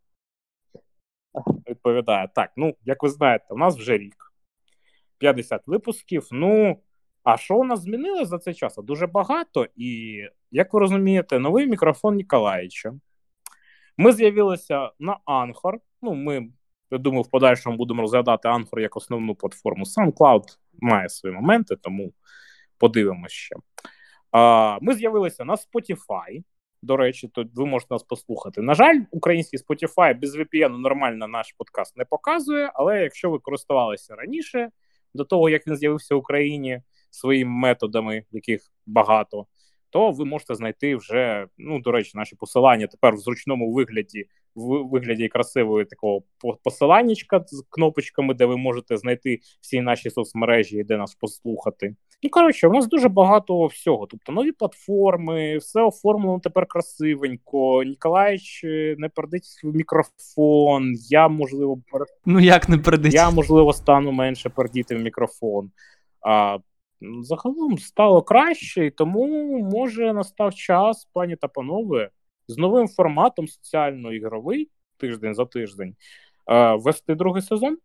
Відповідає. Так, ну, як ви знаєте, у нас вже рік. п'ятдесят випусків. Ну, а що у нас змінилось за цей час? Дуже багато. І, як ви розумієте, новий мікрофон Ніколаїча. Ми з'явилися на Anchor. Ну, ми, я думаю, в подальшому будемо розглядати Anchor як основну платформу. SoundCloud має свої моменти, тому подивимося ще. А, ми з'явилися на Spotify. До речі, тут ви можете нас послухати. На жаль, український Spotify без ві пі ен нормально наш подкаст не показує, але якщо ви користувалися раніше, до того, як він з'явився в Україні своїми методами, яких багато, то ви можете знайти вже, ну, до речі, наші посилання тепер в зручному вигляді, в вигляді красивої такого посиланнячка з кнопочками, де ви можете знайти всі наші соцмережі, де нас послухати. Ну, коротше, у нас дуже багато всього. Тобто нові платформи, все оформлено тепер красивенько. Ніколаїч не пердить в мікрофон, я, можливо, пер... Ну, як не пердить? я, можливо, стану менше пердіти в мікрофон. А загалом стало краще, і тому, може, настав час, пані та панове, з новим форматом соціально-ігровий, тиждень за тиждень, е, вести другий сезон?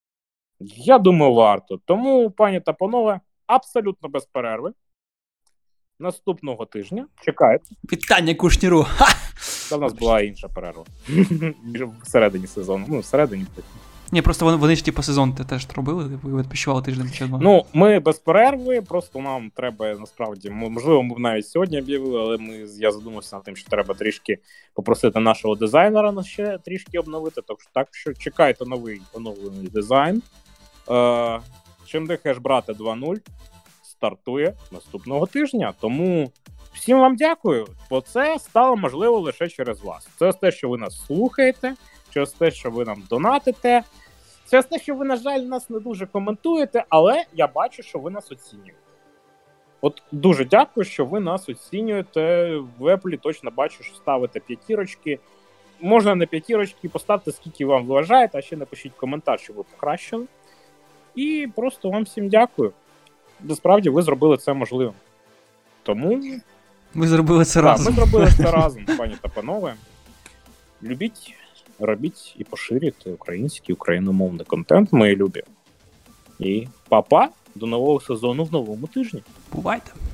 Я думаю, варто. Тому, пані та панове, абсолютно без перерви. Наступного тижня чекайте. Вітання Кушніру. Ха! Та в нас була інша перерва. Всередині сезону. Ну, всередині. Ні, просто вони, вони ж типу сезон те теж робили, ви відпочивали тиждень чи два. Ну, ми без перерви, просто нам треба, насправді, можливо, ми навіть сьогодні об'явили, але ми, я задумався над тим, що треба трішки попросити нашого дизайнера нас ще трішки обновити, так що, так що чекайте новий оновлений дизайн. Е, ЧМД брате два нуль стартує наступного тижня, тому всім вам дякую, бо це стало можливо лише через вас. Це те, що ви нас слухаєте, через те, що ви нам донатите, через те, що ви, на жаль, нас не дуже коментуєте, але я бачу, що ви нас оцінюєте. От дуже дякую, що ви нас оцінюєте. В Apple точно бачу, що ставите п'ятірочки. Можна не п'ятірочки, поставте, скільки вам вважаєте, а ще напишіть коментар, що ви покращили. І просто вам всім дякую. Насправді, ви зробили це можливим. Тому... Ми зробили це так, разом. Ми зробили це разом, пані та панове. Любіть, робіть і поширюйте український, україномовний контент, мої любі. І па-па, до нового сезону в новому тижні. Бувайте.